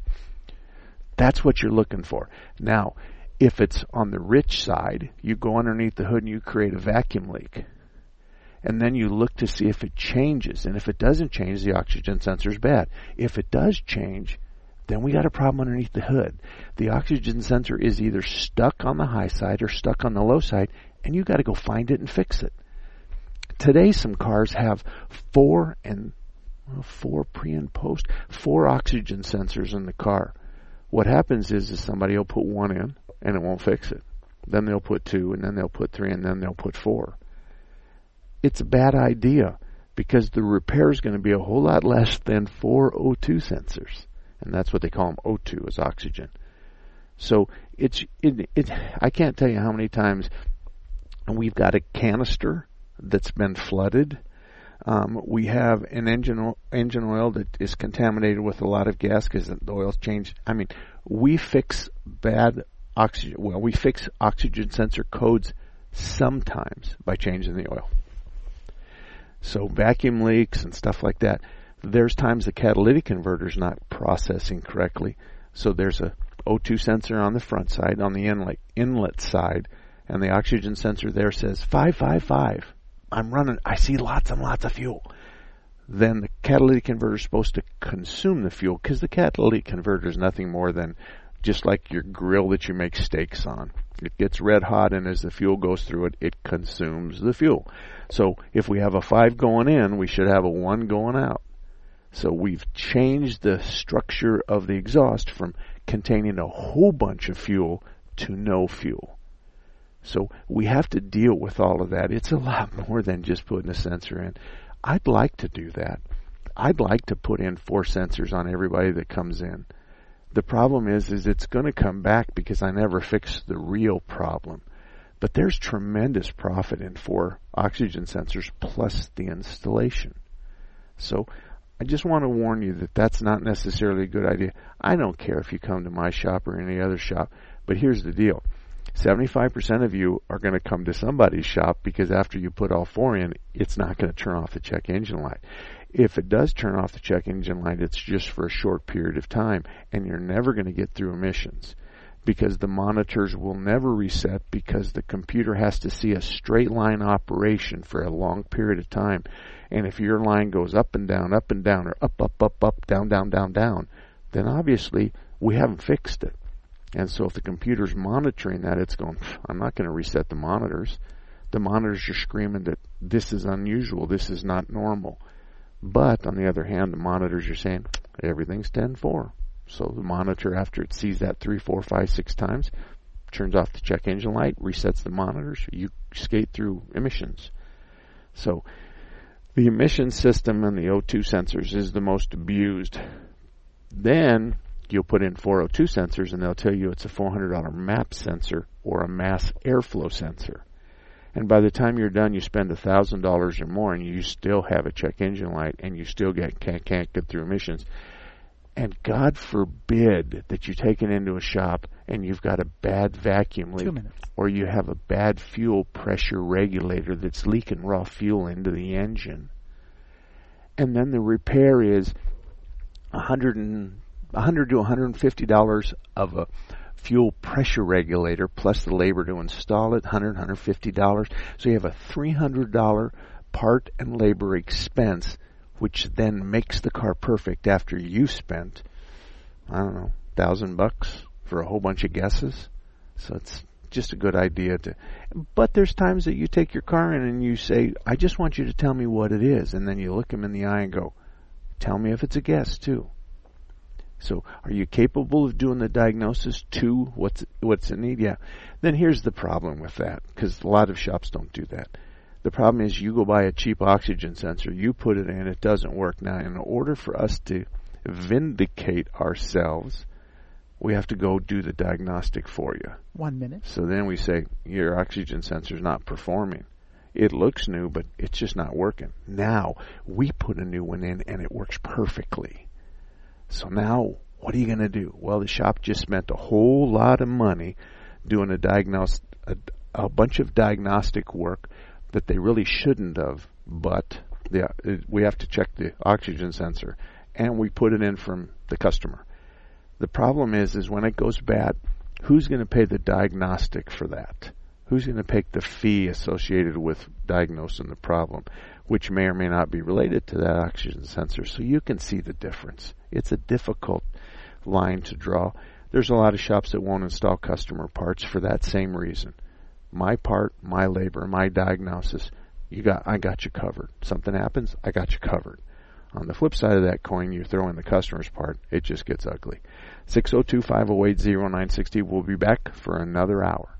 That's what you're looking for. Now, if it's on the rich side, you go underneath the hood and you create a vacuum leak. And then you look to see if it changes. And if it doesn't change, the oxygen sensor is bad. If it does change, then we got a problem underneath the hood. The oxygen sensor is either stuck on the high side or stuck on the low side, and you got to go find it and fix it. Today, some cars have four and well, four pre and post, four oxygen sensors in the car. What happens is, is somebody will put one in, and it won't fix it. Then they'll put two, and then they'll put three, and then they'll put four. It's a bad idea because the repair is going to be a whole lot less than four O two sensors. And that's what they call them, O two, is oxygen. So it's it, it, I can't tell you how many times we've got a canister that's been flooded. Um, we have an engine oil, engine oil that is contaminated with a lot of gas because the oil's changed. I mean, we fix bad oxygen. Well, we fix oxygen sensor codes sometimes by changing the oil. So vacuum leaks and stuff like that. There's times the catalytic converter's not processing correctly. So there's a O two sensor on the front side, on the inlet inlet side, and the oxygen sensor there says five five five. I'm running, I see lots and lots of fuel. Then the catalytic converter is supposed to consume the fuel because the catalytic converter is nothing more than just like your grill that you make steaks on. It gets red hot, and as the fuel goes through it, it consumes the fuel. So if we have a five going in, we should have a one going out. So we've changed the structure of the exhaust from containing a whole bunch of fuel to no fuel. So we have to deal with all of that. It's a lot more than just putting a sensor in. I'd like to do that. I'd like to put in four sensors on everybody that comes in. The problem is, is it's going to come back because I never fixed the real problem. But there's tremendous profit in four oxygen sensors plus the installation. So I just want to warn you that that's not necessarily a good idea. I don't care if you come to my shop or any other shop, but here's the deal. seventy-five percent of you are going to come to somebody's shop because after you put all four in, it's not going to turn off the check engine light. If it does turn off the check engine light, it's just for a short period of time, and you're never going to get through emissions. because the monitors will never reset, because the computer has to see a straight line operation for a long period of time. And if your line goes up and down, up and down, or up, up, up, up, down, down, down, down, then obviously we haven't fixed it. And so if the computer's monitoring that, it's going, I'm not going to reset the monitors. The monitors are screaming that this is unusual, this is not normal. But on the other hand, the monitors are saying everything's ten four. So the monitor, after it sees that three, four, five, six times, turns off the check engine light, resets the monitors. You skate through emissions. So the emission system and the O two sensors is the most abused. Then you'll put in four oh two sensors, and they'll tell you it's a four hundred dollars MAP sensor or a mass airflow sensor. And by the time you're done, you spend one thousand dollars or more, and you still have a check engine light, and you still get can't, can't get through emissions. And God forbid that you take it into a shop and you've got a bad vacuum leak, or you have a bad fuel pressure regulator that's leaking raw fuel into the engine. And then the repair is one hundred and one hundred to one hundred fifty dollars of a fuel pressure regulator plus the labor to install it, one hundred, one hundred fifty dollars. So you have a three hundred dollars part and labor expense, which then makes the car perfect after you spent, I don't know, thousand bucks for a whole bunch of guesses. So it's just a good idea to. But there's times that you take your car in and you say, I just want you to tell me what it is. And then you look him in the eye and go, tell me if it's a guess too. So are you capable of doing the diagnosis to what's what's in need? Yeah. Then here's the problem with that, because a lot of shops don't do that. The problem is you go buy a cheap oxygen sensor, you put it in, it doesn't work. Now, in order for us to vindicate ourselves, we have to go do the diagnostic for you. One minute. So then we say, your oxygen sensor's not performing. It looks new, but it's just not working. Now, we put a new one in, and it works perfectly. So now, what are you going to do? Well, the shop just spent a whole lot of money doing a diagnose, a, a bunch of diagnostic work that they really shouldn't have, but they, we have to check the oxygen sensor, and we put it in from the customer. The problem is, is when it goes bad, who's going to pay the diagnostic for that? Who's going to pay the fee associated with diagnosing the problem, which may or may not be related to that oxygen sensor? So you can see the difference. It's a difficult line to draw. There's a lot of shops that won't install customer parts for that same reason. My part, my labor, my diagnosis, you got, I got you covered. Something happens, I got you covered. On the flip side of that coin, you throw in the customer's part, it just gets ugly. six oh two, five oh eight, oh nine six oh. We'll be back for another hour.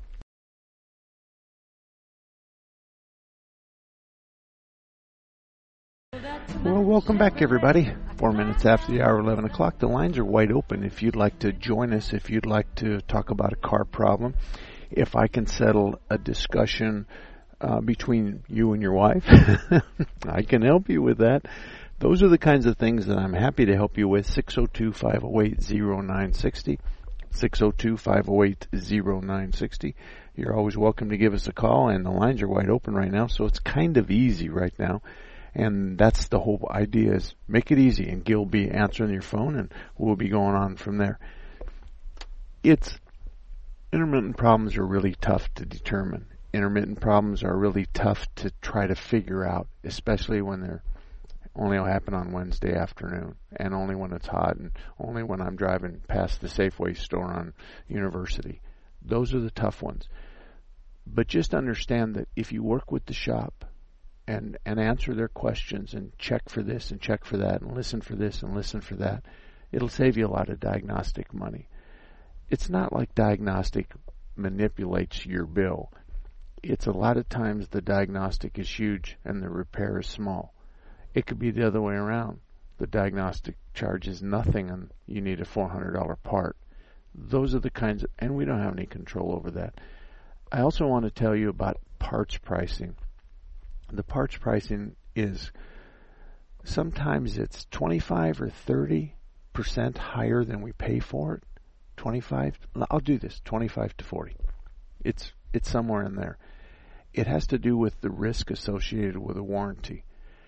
Well, welcome back, everybody. Four minutes after the hour, eleven o'clock. The lines are wide open if you'd like to join us, if you'd like to talk about a car problem. If I can settle a discussion uh, between you and your wife, I can help you with that. Those are the kinds of things that I'm happy to help you with. six oh two, five oh eight, oh nine six oh. six oh two, five oh eight, oh nine six oh. You're always welcome to give us a call, and the lines are wide open right now, so it's kind of easy right now. And that's the whole idea, is make it easy, and Gil will be answering your phone, and we'll be going on from there. It's intermittent problems are really tough to determine. Intermittent problems are really tough to try to figure out, especially when they're only happen on Wednesday afternoon, and only when it's hot, and only when I'm driving past the Safeway store on University. Those are the tough ones. But just understand that if you work with the shop and, and answer their questions and check for this and check for that and listen for this and listen for that, it'll save you a lot of diagnostic money. It's not like diagnostic manipulates your bill. It's a lot of times the diagnostic is huge and the repair is small. It could be the other way around. The diagnostic charges nothing and you need a four hundred dollars part. Those are the kinds of, and we don't have any control over that. I also want to tell you about parts pricing. The parts pricing is, sometimes it's twenty-five or thirty percent higher than we pay for it. twenty-five, I'll do this, twenty-five to forty. It's, it's somewhere in there. It has to do with the risk associated with a warranty.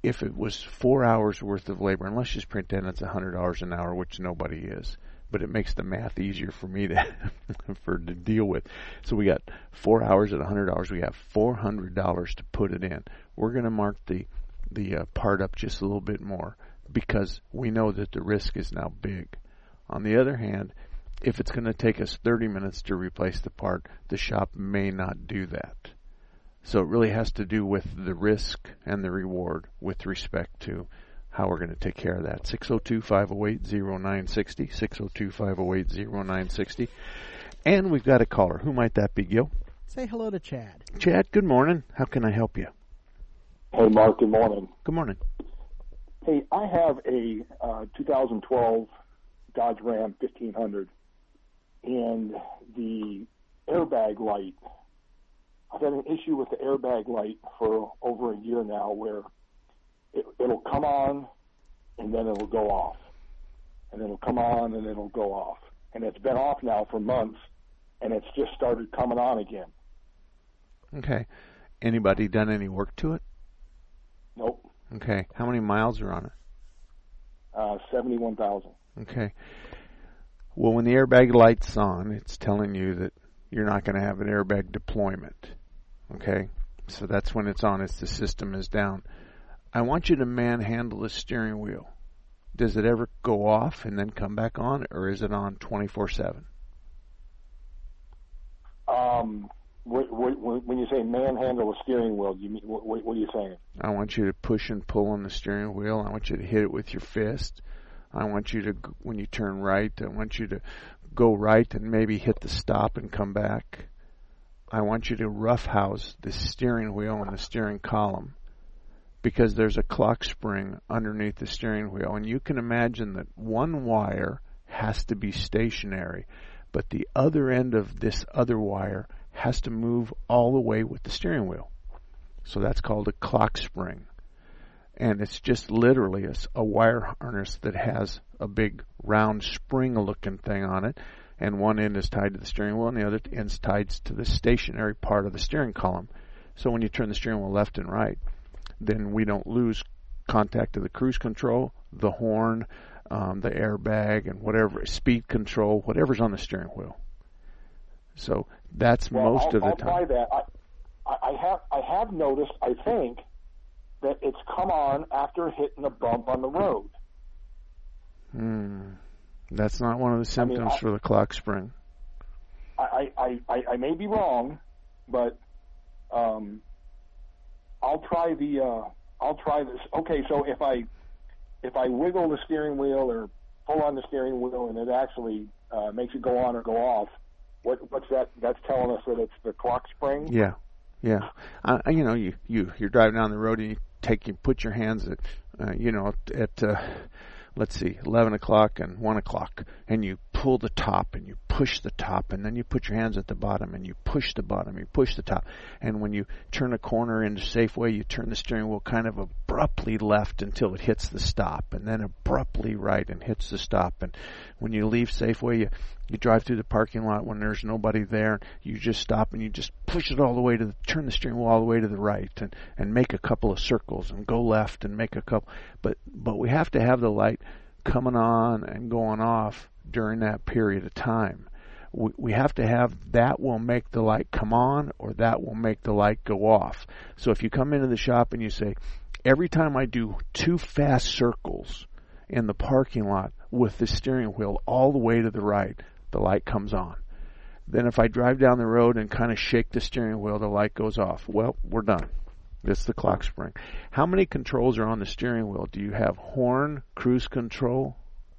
if it was four hours worth of labor, and let's just pretend it's one hundred dollars an hour, which nobody is, but it makes the math easier for me to for to deal with. So we got four hours at one hundred dollars. We got four hundred dollars to put it in. We're going to mark the the uh, part up just a little bit more because we know that the risk is now big. On the other hand, if it's going to take us thirty minutes to replace the part, the shop may not do that. So it really has to do with the risk and the reward with respect to how we're going to take care of that. six oh two, five oh eight, oh nine six oh, six oh two, five oh eight, oh nine six oh. And we've got a caller. Who might that be, Gil? Say hello to Chad. Chad, good morning. How can I help you? Hey, Mark, good morning. Good morning. Hey, I have a uh, two thousand twelve Dodge Ram fifteen hundred, and the airbag light, I've had an issue with the airbag light for over a year now where it, it'll come on and then it'll go off. And it'll come on and it'll go off. And it's been off now for months, and it's just started coming on again. Okay. Anybody done any work to it? Nope. Okay. How many miles are on it? Uh, seventy-one thousand. Okay. Well, when the airbag light's on, it's telling you that you're not going to have an airbag deployment. Okay? So that's when it's on. It's the system is down. I want you to manhandle the steering wheel. Does it ever go off and then come back on, or is it on twenty-four seven? Um, what, what, when you say manhandle the steering wheel, you mean, what, what are you saying? I want you to push and pull on the steering wheel. I want you to hit it with your fist. I want you to, when you turn right, I want you to go right and maybe hit the stop and come back. I want you to roughhouse the steering wheel and the steering column because there's a clock spring underneath the steering wheel. And you can imagine that one wire has to be stationary, but the other end of this other wire has to move all the way with the steering wheel. So that's called a clock spring. And it's just literally a, a wire harness that has a big round spring-looking thing on it, and one end is tied to the steering wheel, and the other end's tied to the stationary part of the steering column. So when you turn the steering wheel left and right, then we don't lose contact to the cruise control, the horn, um, the airbag, and whatever, speed control, whatever's on the steering wheel. So that's well, most I'll, of the I'll time. Try that. I, I have I have noticed, I think, that it's come on after hitting a bump on the road. Hmm. That's not one of the symptoms I mean, I, for the clock spring. I, I, I, I may be wrong, but um, I'll try the uh, I'll try this. Okay, so if I if I wiggle the steering wheel or pull on the steering wheel and it actually uh, makes it go on or go off, what what's that? That's telling us that it's the clock spring. Yeah. Yeah, uh, you know, you, you, you're driving down the road and you take, you put your hands at, uh, you know, at, uh, let's see, eleven o'clock and one o'clock, and you pull the top and you push the top, and then you put your hands at the bottom and you push the bottom, you push the top. And when you turn a corner into Safeway, you turn the steering wheel kind of abruptly left until it hits the stop, and then abruptly right and hits the stop. And when you leave Safeway, you, you drive through the parking lot when there's nobody there, you just stop and you just push it all the way to the, turn the steering wheel all the way to the right and, and make a couple of circles and go left and make a couple. But, but we have to have the light coming on and going off during that period of time. We, we have to have that will make the light come on or that will make the light go off. So if you come into the shop and you say, every time I do two fast circles in the parking lot with the steering wheel all the way to the right, the light comes on. Then if I drive down the road and kind of shake the steering wheel, the light goes off. Well, we're done. It's the clock spring. How many controls are on the steering wheel? Do you have horn, cruise control?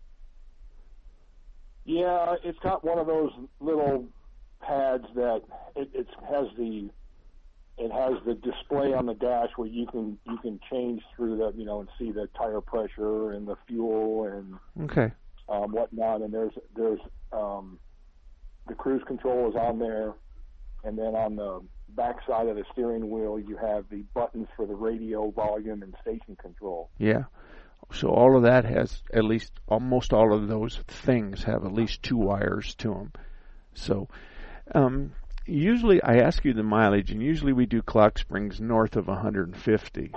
Yeah, it's got one of those little pads that it, it has the it has the display on the dash where you can you can change through the you know and see the tire pressure and the fuel and okay um, whatnot. And there's there's um, the cruise control is on there, and then on the back side of the steering wheel you have the buttons for the radio, volume, and station control. Yeah. So all of that has at least, almost all of those things have at least two wires to them. So um, usually I ask you the mileage, and usually we do clock springs north of one hundred fifty.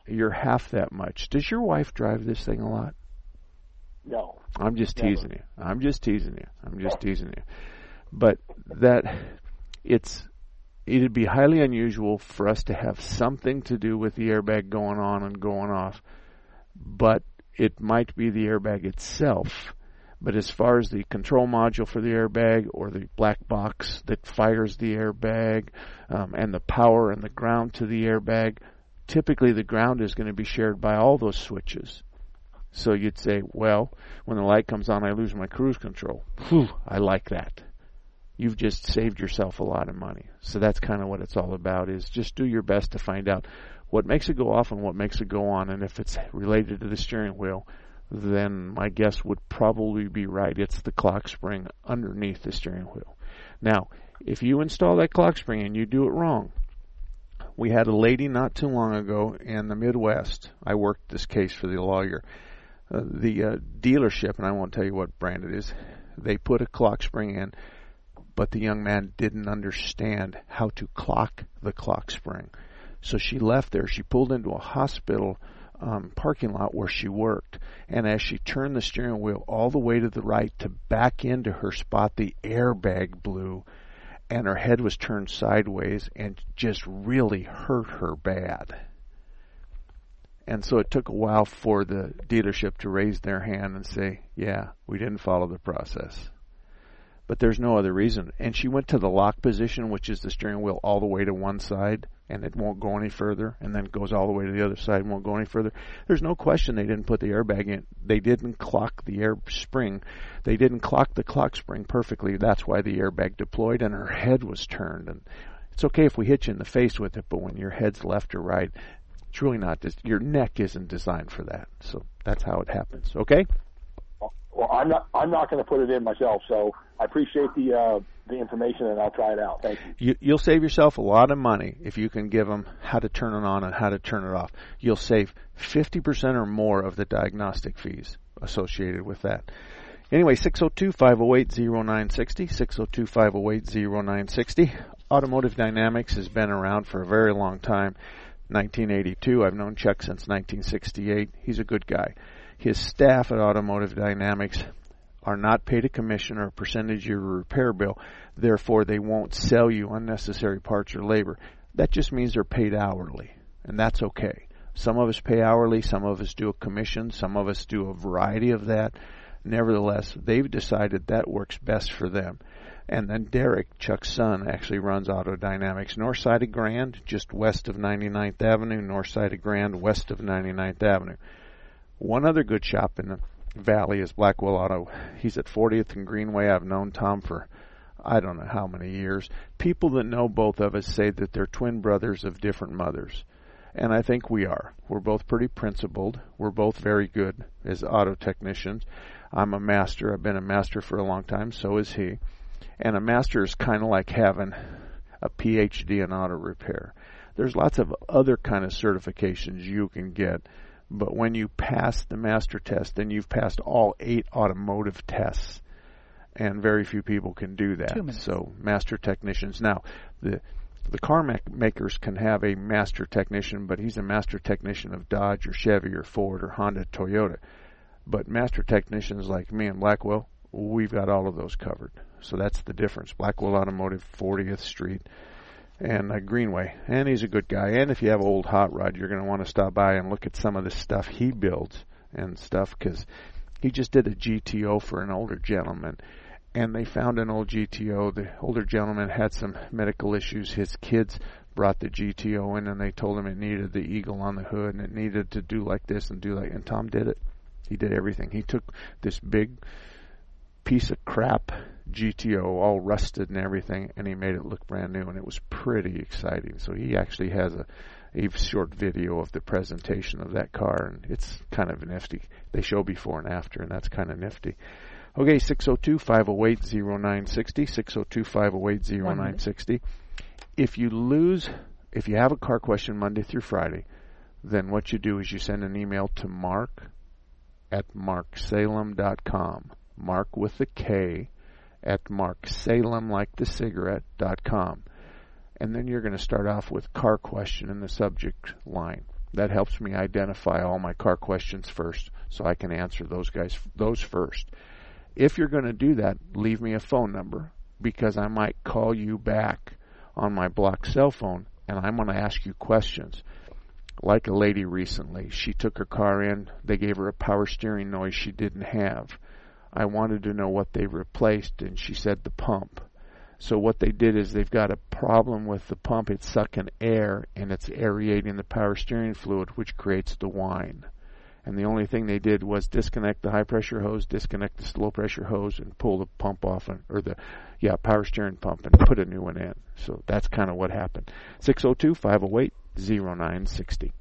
you're half that much. Does your wife drive this thing a lot? No. I'm just Never. teasing you. I'm just teasing you. I'm just teasing you. But that it's it'd be highly unusual for us to have something to do with the airbag going on and going off, but it might be the airbag itself. But as far as the control module for the airbag or the black box that fires the airbag um, and the power and the ground to the airbag, typically the ground is going to be shared by all those switches. So you'd say, well, when the light comes on, I lose my cruise control. Whew, I like that. You've just saved yourself a lot of money. So that's kind of what it's all about, is just do your best to find out what makes it go off and what makes it go on. And if it's related to the steering wheel, then my guess would probably be right. It's the clock spring underneath the steering wheel. Now, if you install that clock spring and you do it wrong, we had a lady not too long ago in the Midwest. I worked this case for the lawyer. Uh, the uh, dealership, and I won't tell you what brand it is, they put a clock spring in, but the young man didn't understand how to clock the clock spring. So she left there. She pulled into a hospital um, parking lot where she worked, and as she turned the steering wheel all the way to the right to back into her spot, the airbag blew, and her head was turned sideways and just really hurt her bad. And so it took a while for the dealership to raise their hand and say, yeah, we didn't follow the process. But there's no other reason. And she went to the lock position, which is the steering wheel all the way to one side, and it won't go any further, and then goes all the way to the other side and won't go any further. There's no question they didn't put the airbag in. They didn't clock the air spring. They didn't clock the clock spring perfectly. That's why the airbag deployed and her head was turned. And it's okay if we hit you in the face with it, but when your head's left or right, it's really not. Des- your neck isn't designed for that. So that's how it happens. Okay? Well, I'm not. I'm not going to put it in myself. So I appreciate the uh, the information, and I'll try it out. Thank you. you. You'll save yourself a lot of money if you can give them how to turn it on and how to turn it off. You'll save fifty percent or more of the diagnostic fees associated with that. Anyway, six oh two, five oh eight, oh nine six oh, six oh two, five oh eight, oh nine six oh. Automotive Dynamics has been around for a very long time. nineteen eighty-two. I've known Chuck since nineteen sixty-eight. He's a good guy. His staff at Automotive Dynamics are not paid a commission or a percentage of your repair bill. Therefore, they won't sell you unnecessary parts or labor. That just means they're paid hourly, and that's okay. Some of us pay hourly. Some of us do a commission. Some of us do a variety of that. Nevertheless, they've decided that works best for them. And then Derek, Chuck's son, actually runs Auto Dynamics north side of Grand, just west of ninety-ninth Avenue, north side of Grand, west of ninety-ninth Avenue. One other good shop in the valley is Blackwell Auto. He's at fortieth and Greenway. I've known Tom for I don't know how many years. People that know both of us say that they're twin brothers of different mothers. And I think we are. We're both pretty principled. We're both very good as auto technicians. I'm a master. I've been a master for a long time. So is he. And a master is kind of like having a P H D in auto repair. There's lots of other kind of certifications you can get. But when you pass the master test, then you've passed all eight automotive tests. And very few people can do that. Two minutes. So master technicians. Now, the the car makers can have a master technician, but he's a master technician of Dodge or Chevy or Ford or Honda, Toyota. But master technicians like me and Blackwell, we've got all of those covered. So that's the difference. Blackwell Automotive, fortieth Street, and uh, Greenway. And he's a good guy. And if you have an old hot rod, you're going to want to stop by and look at some of the stuff he builds and stuff, because he just did a G T O for an older gentleman. And they found an old G T O. The older gentleman had some medical issues. His kids brought the G T O in, and they told him it needed the eagle on the hood, and it needed to do like this and do like. And Tom did it. He did everything. He took this big piece of crap G T O, all rusted and everything, and he made it look brand new, and it was pretty exciting. So he actually has a, a short video of the presentation of that car, and it's kind of nifty. They show before and after, and that's kind of nifty. Okay, six oh two, five oh eight, oh nine six oh, six oh two, five oh eight, oh nine six oh. If you lose, if you have a car question Monday through Friday, then what you do is you send an email to mark at mark salem dot com. Mark with a K at marksalem, like the cigarette, dot com. And then you're going to start off with car question in the subject line. That helps me identify all my car questions first, so I can answer those guys those first. If you're going to do that, leave me a phone number, because I might call you back on my block cell phone, and I'm going to ask you questions. Like a lady recently, she took her car in, they gave her a power steering noise she didn't have. I wanted to know what they replaced, and she said the pump. So what they did is they've got a problem with the pump. It's sucking air, and it's aerating the power steering fluid, which creates the whine. And the only thing they did was disconnect the high-pressure hose, disconnect the low-pressure hose, and pull the pump off, and, or the, yeah, power steering pump, and put a new one in. So that's kind of what happened. six oh two, five oh eight, oh nine six oh.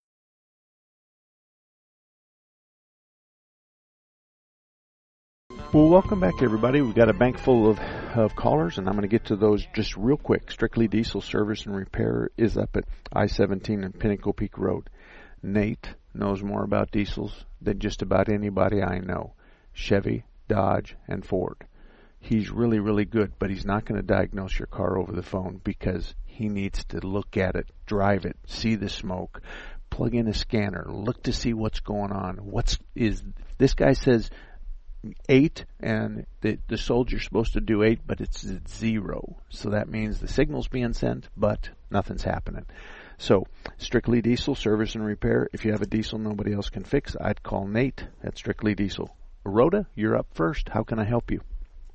Well, welcome back, everybody. We've got a bank full of, of callers, and I'm going to get to those just real quick. Strictly Diesel Service and Repair is up at I seventeen and Pinnacle Peak Road. Nate knows more about diesels than just about anybody I know. Chevy, Dodge, and Ford. He's really, really good, but he's not going to diagnose your car over the phone, because he needs to look at it, drive it, see the smoke, plug in a scanner, look to see what's going on. What's is this guy says eight, and the the soldier's supposed to do eight, but it's at zero. So that means the signal's being sent, but nothing's happening. So, Strictly Diesel Service and Repair. If you have a diesel nobody else can fix, I'd call Nate at Strictly Diesel. Rhoda, you're up first. How can I help you?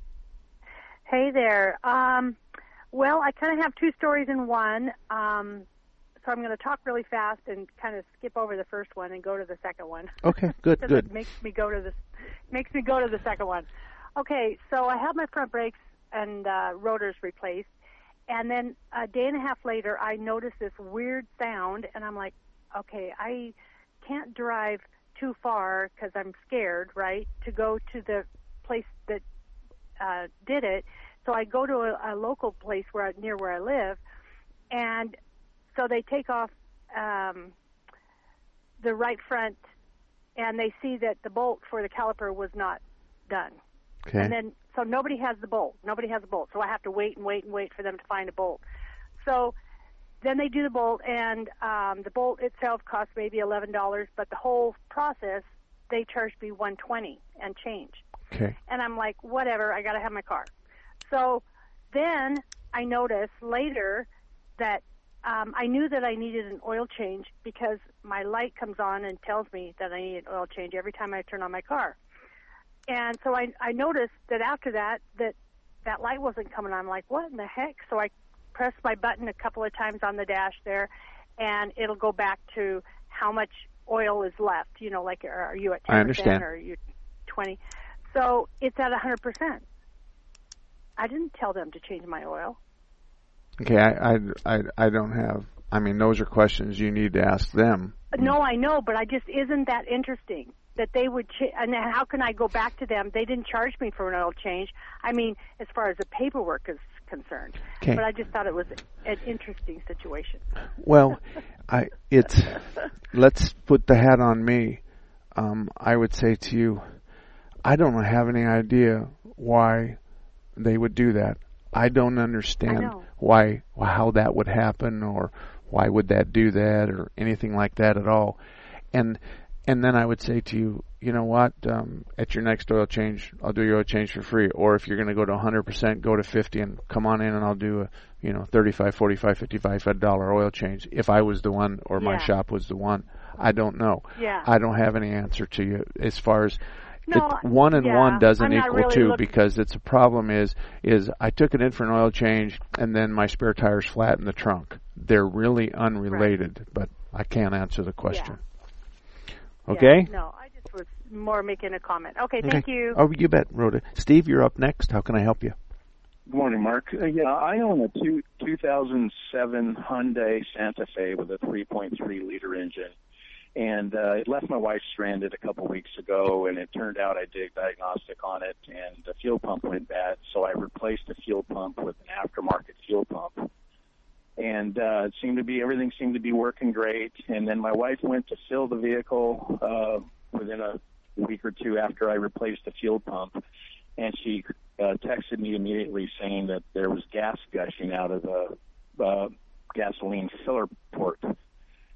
Hey there. Um, well, I kind of have two stories in one. Um, so I'm going to talk really fast and kind of skip over the first one and go to the second one. Okay, good, good. It makes me go to the makes me go to the second one. Okay, so I have my front brakes and uh, rotors replaced. And then a day and a half later, I noticed this weird sound, and I'm like, okay, I can't drive too far because I'm scared, right, to go to the place that uh, did it. So I go to a, a local place where near where I live, and so they take off um, the right front, and they see that the bolt for the caliper was not done. Okay. And then, so nobody has the bolt. Nobody has a bolt. So I have to wait and wait and wait for them to find a bolt. So then they do the bolt, and um, the bolt itself costs maybe eleven dollars, but the whole process, they charged me one hundred twenty dollars and change. Okay. And I'm like, whatever, I got to have my car. So then I noticed later that um, I knew that I needed an oil change, because my light comes on and tells me that I need an oil change every time I turn on my car. And so I, I noticed that after that, that that light wasn't coming on. I'm like, what in the heck? So I pressed my button a couple of times on the dash there, and it'll go back to how much oil is left. You know, like, are you at ten percent or are you twenty? So it's at one hundred percent. I didn't tell them to change my oil. Okay, I, I, I, I don't have, I mean, those are questions you need to ask them. No, I know, but I just, isn't that interesting? That they would, ch- and how can I go back to them? They didn't charge me for an oil change. I mean, as far as the paperwork is concerned. Okay. But I just thought it was an interesting situation. Well, I it's let's put the hat on me. Um, I would say to you, I don't have any idea why they would do that. I don't understand I why how that would happen, or why would that do that, or anything like that at all. And And then I would say to you, you know what, um, at your next oil change, I'll do your oil change for free. Or if you're going to go to one hundred percent, go to fifty and come on in and I'll do a, you know, thirty-five, forty-five, fifty-five dollar oil change. If I was the one, or my yeah. shop was the one, I don't know. Yeah. I don't have any answer to you as far as no, it, one and yeah, one doesn't I'm not equal really two, look- because it's a problem is, is I took it in for an oil change and then my spare tire's flat in the trunk. They're really unrelated, right. But I can't answer the question. Yeah. Okay? Yeah, no, I just was more making a comment. Okay, okay. thank you. Oh, you bet, Rhoda. Steve, you're up next. How can I help you? Good morning, Mark. Uh, yeah, I own a two, two thousand seven Hyundai Santa Fe with a three point three liter engine. And uh, it left my wife stranded a couple weeks ago, and it turned out I did a diagnostic on it, and the fuel pump went bad. So I replaced the fuel pump with an aftermarket fuel pump. And uh, it seemed to be, everything seemed to be working great. And then my wife went to fill the vehicle uh, within a week or two after I replaced the fuel pump. And she uh, texted me immediately saying that there was gas gushing out of the uh, gasoline filler port.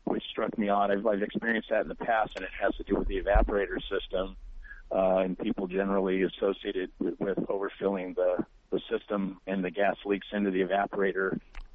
which struck me odd. I've, I've experienced that in the past, and it has to do with the evaporator system, uh, and people generally associate it with, with overfilling the, the system, and the gas leaks into the evaporator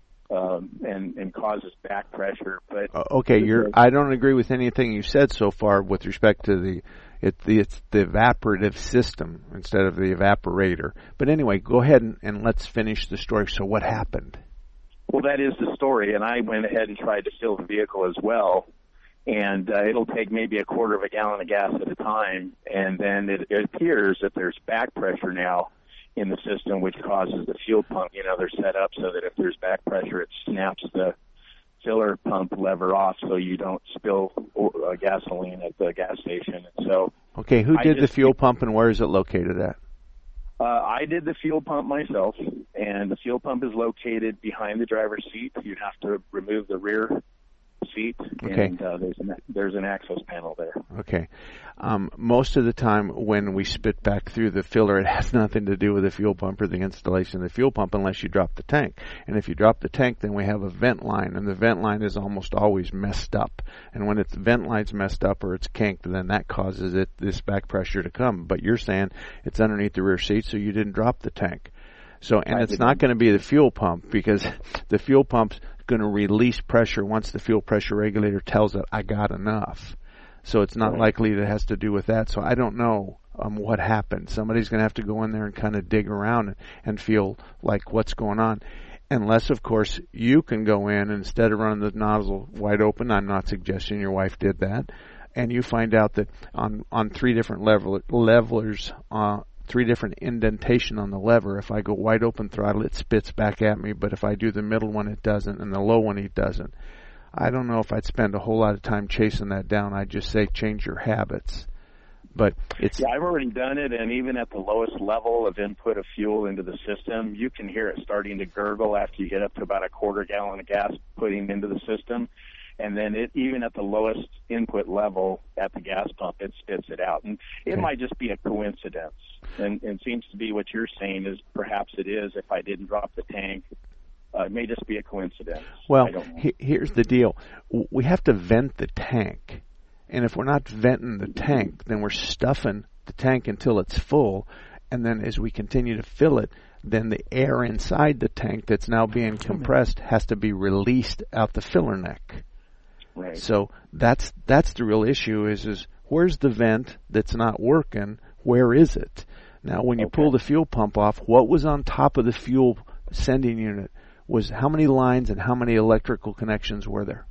um, and, and causes back pressure. But uh, okay, you're. I don't agree with anything you've said so far with respect to the it, the it's the evaporative system instead of the evaporator. But anyway, go ahead and, and let's finish the story. So what happened? Well, that is the story, and I went ahead and tried to fill the vehicle as well, and uh, it'll take maybe a quarter of a gallon of gas at a time, and then it, it appears that there's back pressure now in the system, which causes the fuel pump. You know, they're set up so that if there's back pressure, it snaps the filler pump lever off so you don't spill uh, gasoline at the gas station. And so, okay, who did just, the fuel pump, and where is it located at? Uh, I did the fuel pump myself, and the fuel pump is located behind the driver's seat. You'd have to remove the rear seat, okay. and uh, there's an there's an access panel there. Okay. Um, most of the time when we spit back through the filler, it has nothing to do with the fuel pump or the installation of the fuel pump unless you drop the tank. And if you drop the tank, then we have a vent line, and the vent line is almost always messed up. And when its vent line's messed up or it's kinked, then that causes it this back pressure to come. But you're saying it's underneath the rear seat, so you didn't drop the tank. So, and I it's didn't. not going to be the fuel pump, because the fuel pump's going to release pressure once the fuel pressure regulator tells it, I got enough. So it's not right. likely that it has to do with that. So I don't know um, what happened. Somebody's going to have to go in there and kind of dig around and, and feel like what's going on. Unless, of course, you can go in and instead of running the nozzle wide open, I'm not suggesting your wife did that, and you find out that on, on three different level, levelers, uh, three different indentation on the lever, if I go wide open throttle, it spits back at me, but if I do the middle one, it doesn't, and the low one, it doesn't. I don't know if I'd spend a whole lot of time chasing that down. I'd just say change your habits. But it's yeah, I've already done it, and even at the lowest level of input of fuel into the system, you can hear it starting to gurgle after you get up to about a quarter gallon of gas putting into the system. And then it, even at the lowest input level at the gas pump, it spits it out. And it okay. might just be a coincidence. And it seems to be what you're saying is perhaps it is if I didn't drop the tank. Uh, it may just be a coincidence. Well, I don't know. he, here's the deal. We have to vent the tank. And if we're not venting the tank, then we're stuffing the tank until it's full. And then as we continue to fill it, then the air inside the tank that's now being compressed has to be released out the filler neck. Right. So that's that's the real issue is is where's the vent that's not working? Where is it? Now, when you okay. pull the fuel pump off, what was on top of the fuel sending unit? Was how many lines and how many electrical connections were there?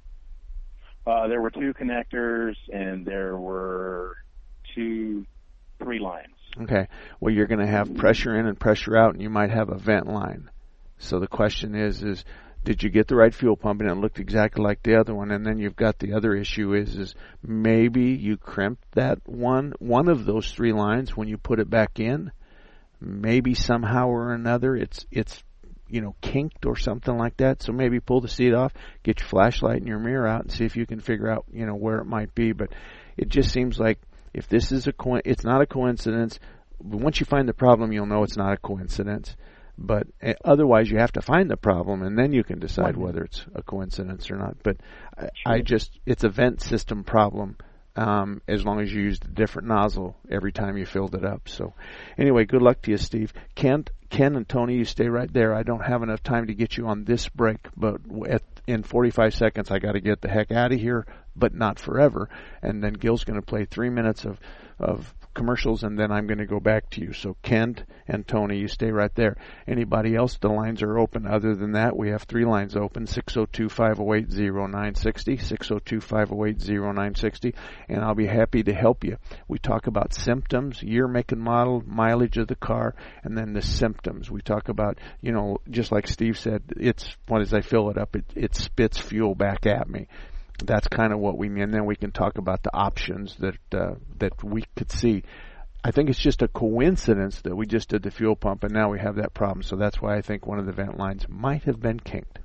Uh, there were two connectors and there were two, three lines. Okay. Well, you're going to have pressure in and pressure out, and you might have a vent line. So the question is, is did you get the right fuel pump and it looked exactly like the other one? And then you've got the other issue is, is maybe you crimped that one, one of those three lines when you put it back in. Maybe somehow or another it's, it's, you know, kinked or something like that. So maybe pull the seat off, get your flashlight and your mirror out and see if you can figure out, you know, where it might be. But it just seems like if this is a co- it's not a coincidence. Once you find the problem, you'll know it's not a coincidence. But uh, otherwise, you have to find the problem, and then you can decide whether it's a coincidence or not. But I, I just, it's a vent system problem. Um, as long as you used a different nozzle every time you filled it up. So anyway, good luck to you, Steve. Ken, Ken and Tony, you stay right there. I don't have enough time to get you on this break, but at, in forty-five seconds, I got to get the heck out of here, but not forever. And then Gil's going to play three minutes of, of commercials, and then I'm going to go back to you. So Kent and Tony, you stay right there. Anybody else, the lines are open. Other than that, we have three lines open, six oh two, five oh eight, oh nine six oh, six oh two, five oh eight, oh nine six oh, and I'll be happy to help you. We talk about symptoms, year, make, and model, mileage of the car, and then the symptoms. We talk about, you know, just like Steve said, it's, what as I fill it up, it, it spits fuel back at me. That's kind of what we mean. And then we can talk about the options that uh, that we could see. I think it's just a coincidence that we just did the fuel pump and now we have that problem. So that's why I think one of the vent lines might have been kinked.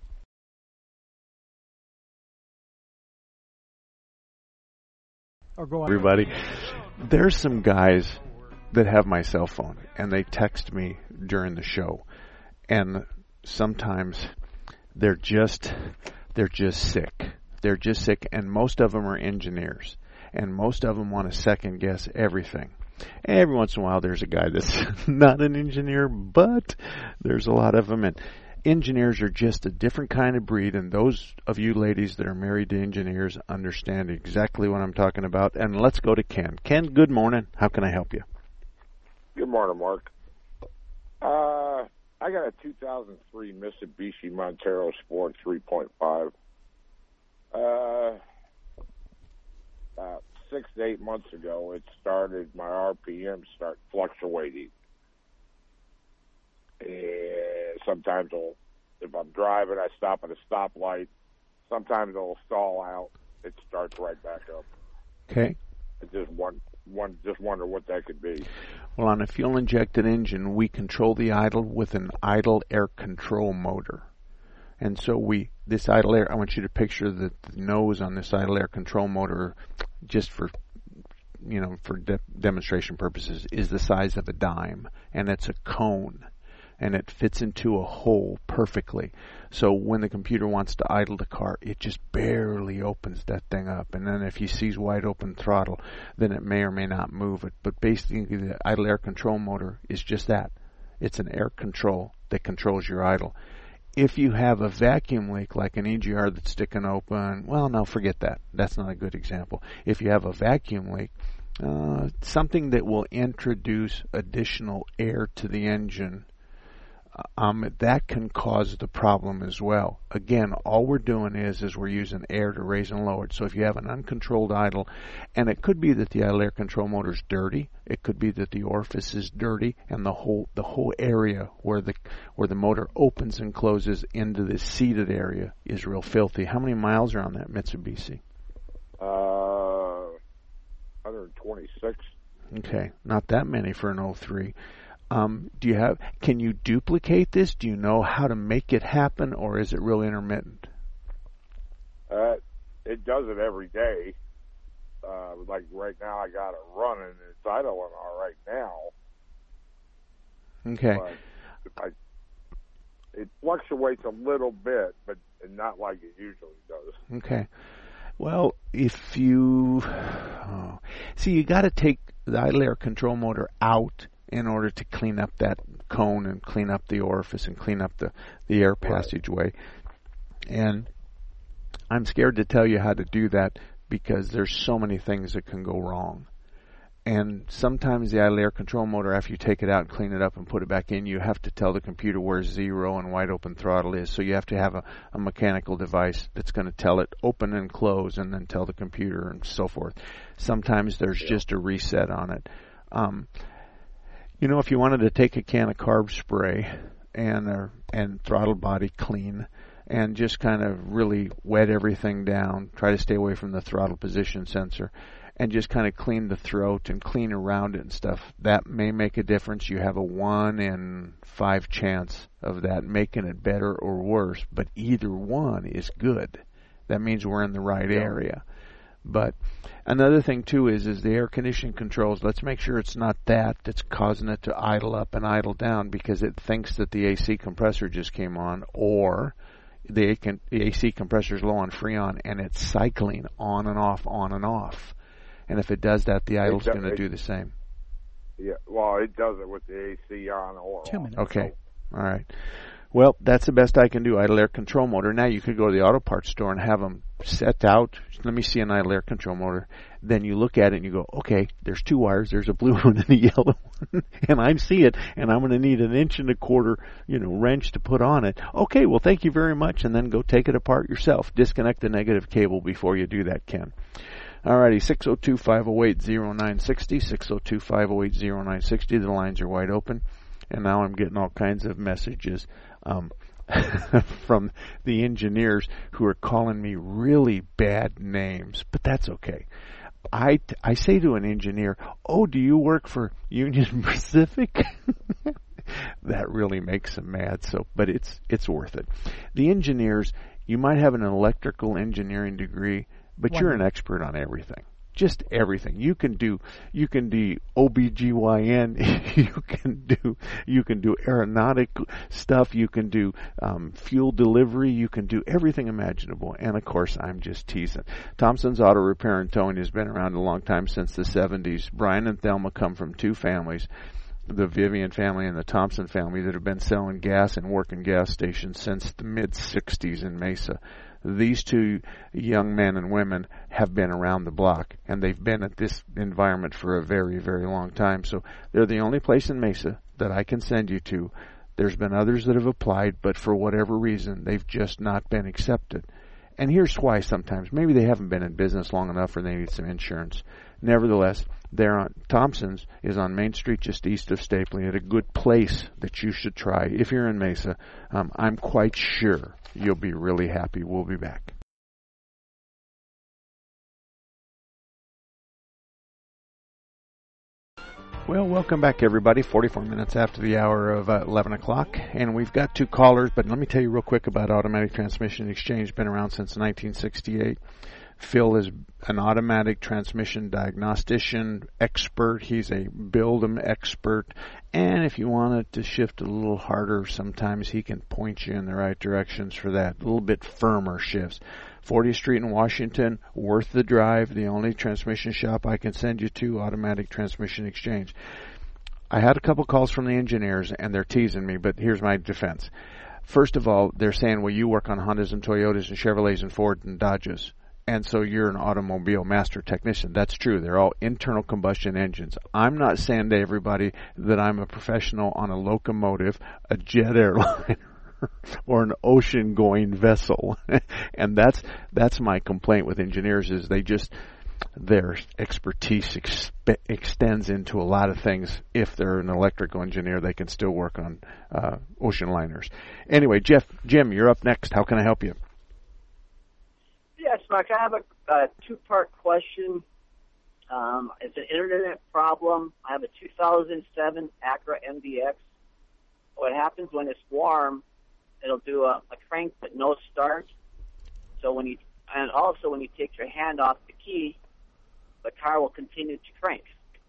Or go on. Everybody, there's some guys that have my cell phone and they text me during the show, and sometimes they're just they're just sick. They're just sick, and most of them are engineers, and most of them want to second guess everything. Every once in a while, there's a guy that's not an engineer, but there's a lot of them, and engineers are just a different kind of breed, and those of you ladies that are married to engineers understand exactly what I'm talking about. And let's go to Ken. Ken, good morning. How can I help you? Good morning, Mark. Uh, I got a two thousand three Mitsubishi Montero Sport three point five. Uh, about six to eight months ago, it started, my R P M start fluctuating. And sometimes it'll, if I'm driving, I stop at a stoplight. Sometimes it'll stall out. It starts right back up. Okay. I just one, one, just wonder what that could be. Well, on a fuel-injected engine, we control the idle with an idle air control motor. And so we, this idle air, I want you to picture the, the nose on this idle air control motor, just for, you know, for de- demonstration purposes, is the size of a dime, and it's a cone, and it fits into a hole perfectly. So when the computer wants to idle the car, it just barely opens that thing up, and then if he sees wide open throttle, then it may or may not move it. But basically, the idle air control motor is just that. It's an air control that controls your idle. If you have a vacuum leak, like an E G R that's sticking open, well, no, forget that. That's not a good example. If you have a vacuum leak, uh, something that will introduce additional air to the engine, um, that can cause the problem as well. Again, all we're doing is is we're using air to raise and lower it. So if you have an uncontrolled idle, and it could be that the idle air control motor is dirty, it could be that the orifice is dirty, and the whole the whole area where the where the motor opens and closes into this seated area is real filthy. How many miles are on that Mitsubishi? Uh, one hundred twenty-six. Okay, not that many for an oh three. Um, do you have? Can you duplicate this? Do you know how to make it happen, or is it real intermittent? Uh, it does it every day. Uh, like right now, I got it running. It's idling all right now. Okay. But I, it fluctuates a little bit, but not like it usually does. Okay. Well, if you oh, see, you got to take the idle air control motor out in order to clean up that cone and clean up the orifice and clean up the, the air passageway. And I'm scared to tell you how to do that because there's so many things that can go wrong. And sometimes the idle air control motor, after you take it out and clean it up and put it back in, you have to tell the computer where zero and wide open throttle is. So you have to have a, a mechanical device that's going to tell it open and close and then tell the computer and so forth. Sometimes there's yeah. just a reset on it. Um, You know, if you wanted to take a can of carb spray and uh, and throttle body clean and just kind of really wet everything down, try to stay away from the throttle position sensor, and just kind of clean the throat and clean around it and stuff, that may make a difference. You have a one in five chance of that making it better or worse, but either one is good. That means we're in the right yeah. area. But another thing, too, is is the air conditioning controls. Let's make sure it's not that that's causing it to idle up and idle down because it thinks that the A C compressor just came on, or the A C compressor is low on Freon, and it's cycling on and off, on and off. And if it does that, the idle's going to do the same. Yeah, well, it does it with the A C on or Two minutes. Okay, all right. Well, that's the best I can do, idle air control motor. Now you could go to the auto parts store and have them set out. Let me see an idle air control motor. Then you look at it and you go, okay, there's two wires. There's a blue one and a yellow one. And I see it, and I'm going to need an inch and a quarter, you know, wrench to put on it. Okay, well, thank you very much. And then go take it apart yourself. Disconnect the negative cable before you do that, Ken. All righty, six oh two, five oh eight, oh nine six oh, six oh two, five oh eight, oh nine six oh. The lines are wide open. And now I'm getting all kinds of messages um, from the engineers who are calling me really bad names, but that's okay. I, I say to an engineer, oh, do you work for Union Pacific? That really makes them mad, so but it's it's worth it. The engineers, you might have an electrical engineering degree, but One you're minute. an expert on everything. just everything. You can do you can do O B G Y N, you can do you can do aeronautic stuff, you can do um, fuel delivery, you can do everything imaginable. And of course, I'm just teasing. Thompson's Auto Repair and Towing has been around a long time, since the seventies. Brian and Thelma come from two families, the Vivian family and the Thompson family, that have been selling gas and working gas stations since the mid sixties in Mesa. These two young men and women have been around the block, and they've been at this environment for a very, very long time. So they're the only place in Mesa that I can send you to. There's been others that have applied, but for whatever reason, they've just not been accepted. And here's why sometimes. Maybe they haven't been in business long enough, or they need some insurance. Nevertheless, they're on, Thompson's is on Main Street just east of Stapling, at a good place that you should try. If you're in Mesa, um, I'm quite sure you'll be really happy. We'll be back. Well, welcome back, everybody. forty-four minutes after the hour of uh, eleven o'clock, and we've got two callers, but let me tell you real quick about Automatic Transmission Exchange. Been around since nineteen sixty-eight. Phil is an automatic transmission diagnostician expert. He's a build-em expert, and if you want it to shift a little harder, sometimes he can point you in the right directions for that, a little bit firmer shifts. fortieth Street in Washington, worth the drive, the only transmission shop I can send you to, Automatic Transmission Exchange. I had a couple calls from the engineers, and they're teasing me, but here's my defense. First of all, they're saying, well, you work on Hondas and Toyotas and Chevrolets and Fords and Dodges, and so you're an automobile master technician. That's true. They're all internal combustion engines. I'm not saying to everybody that I'm a professional on a locomotive, a jet airliner, or an ocean-going vessel. And that's that's my complaint with engineers, is they just, their expertise expe- extends into a lot of things. If they're an electrical engineer, they can still work on uh, ocean liners. Anyway, Jeff, Jim, you're up next. How can I help you? Yes, Mark, I have a, a two-part question. Um, it's an internet problem. I have a two thousand seven Acura M D X. What happens when it's warm, it'll do a, a crank but no start. So when you, and also when you take your hand off the key, the car will continue to crank.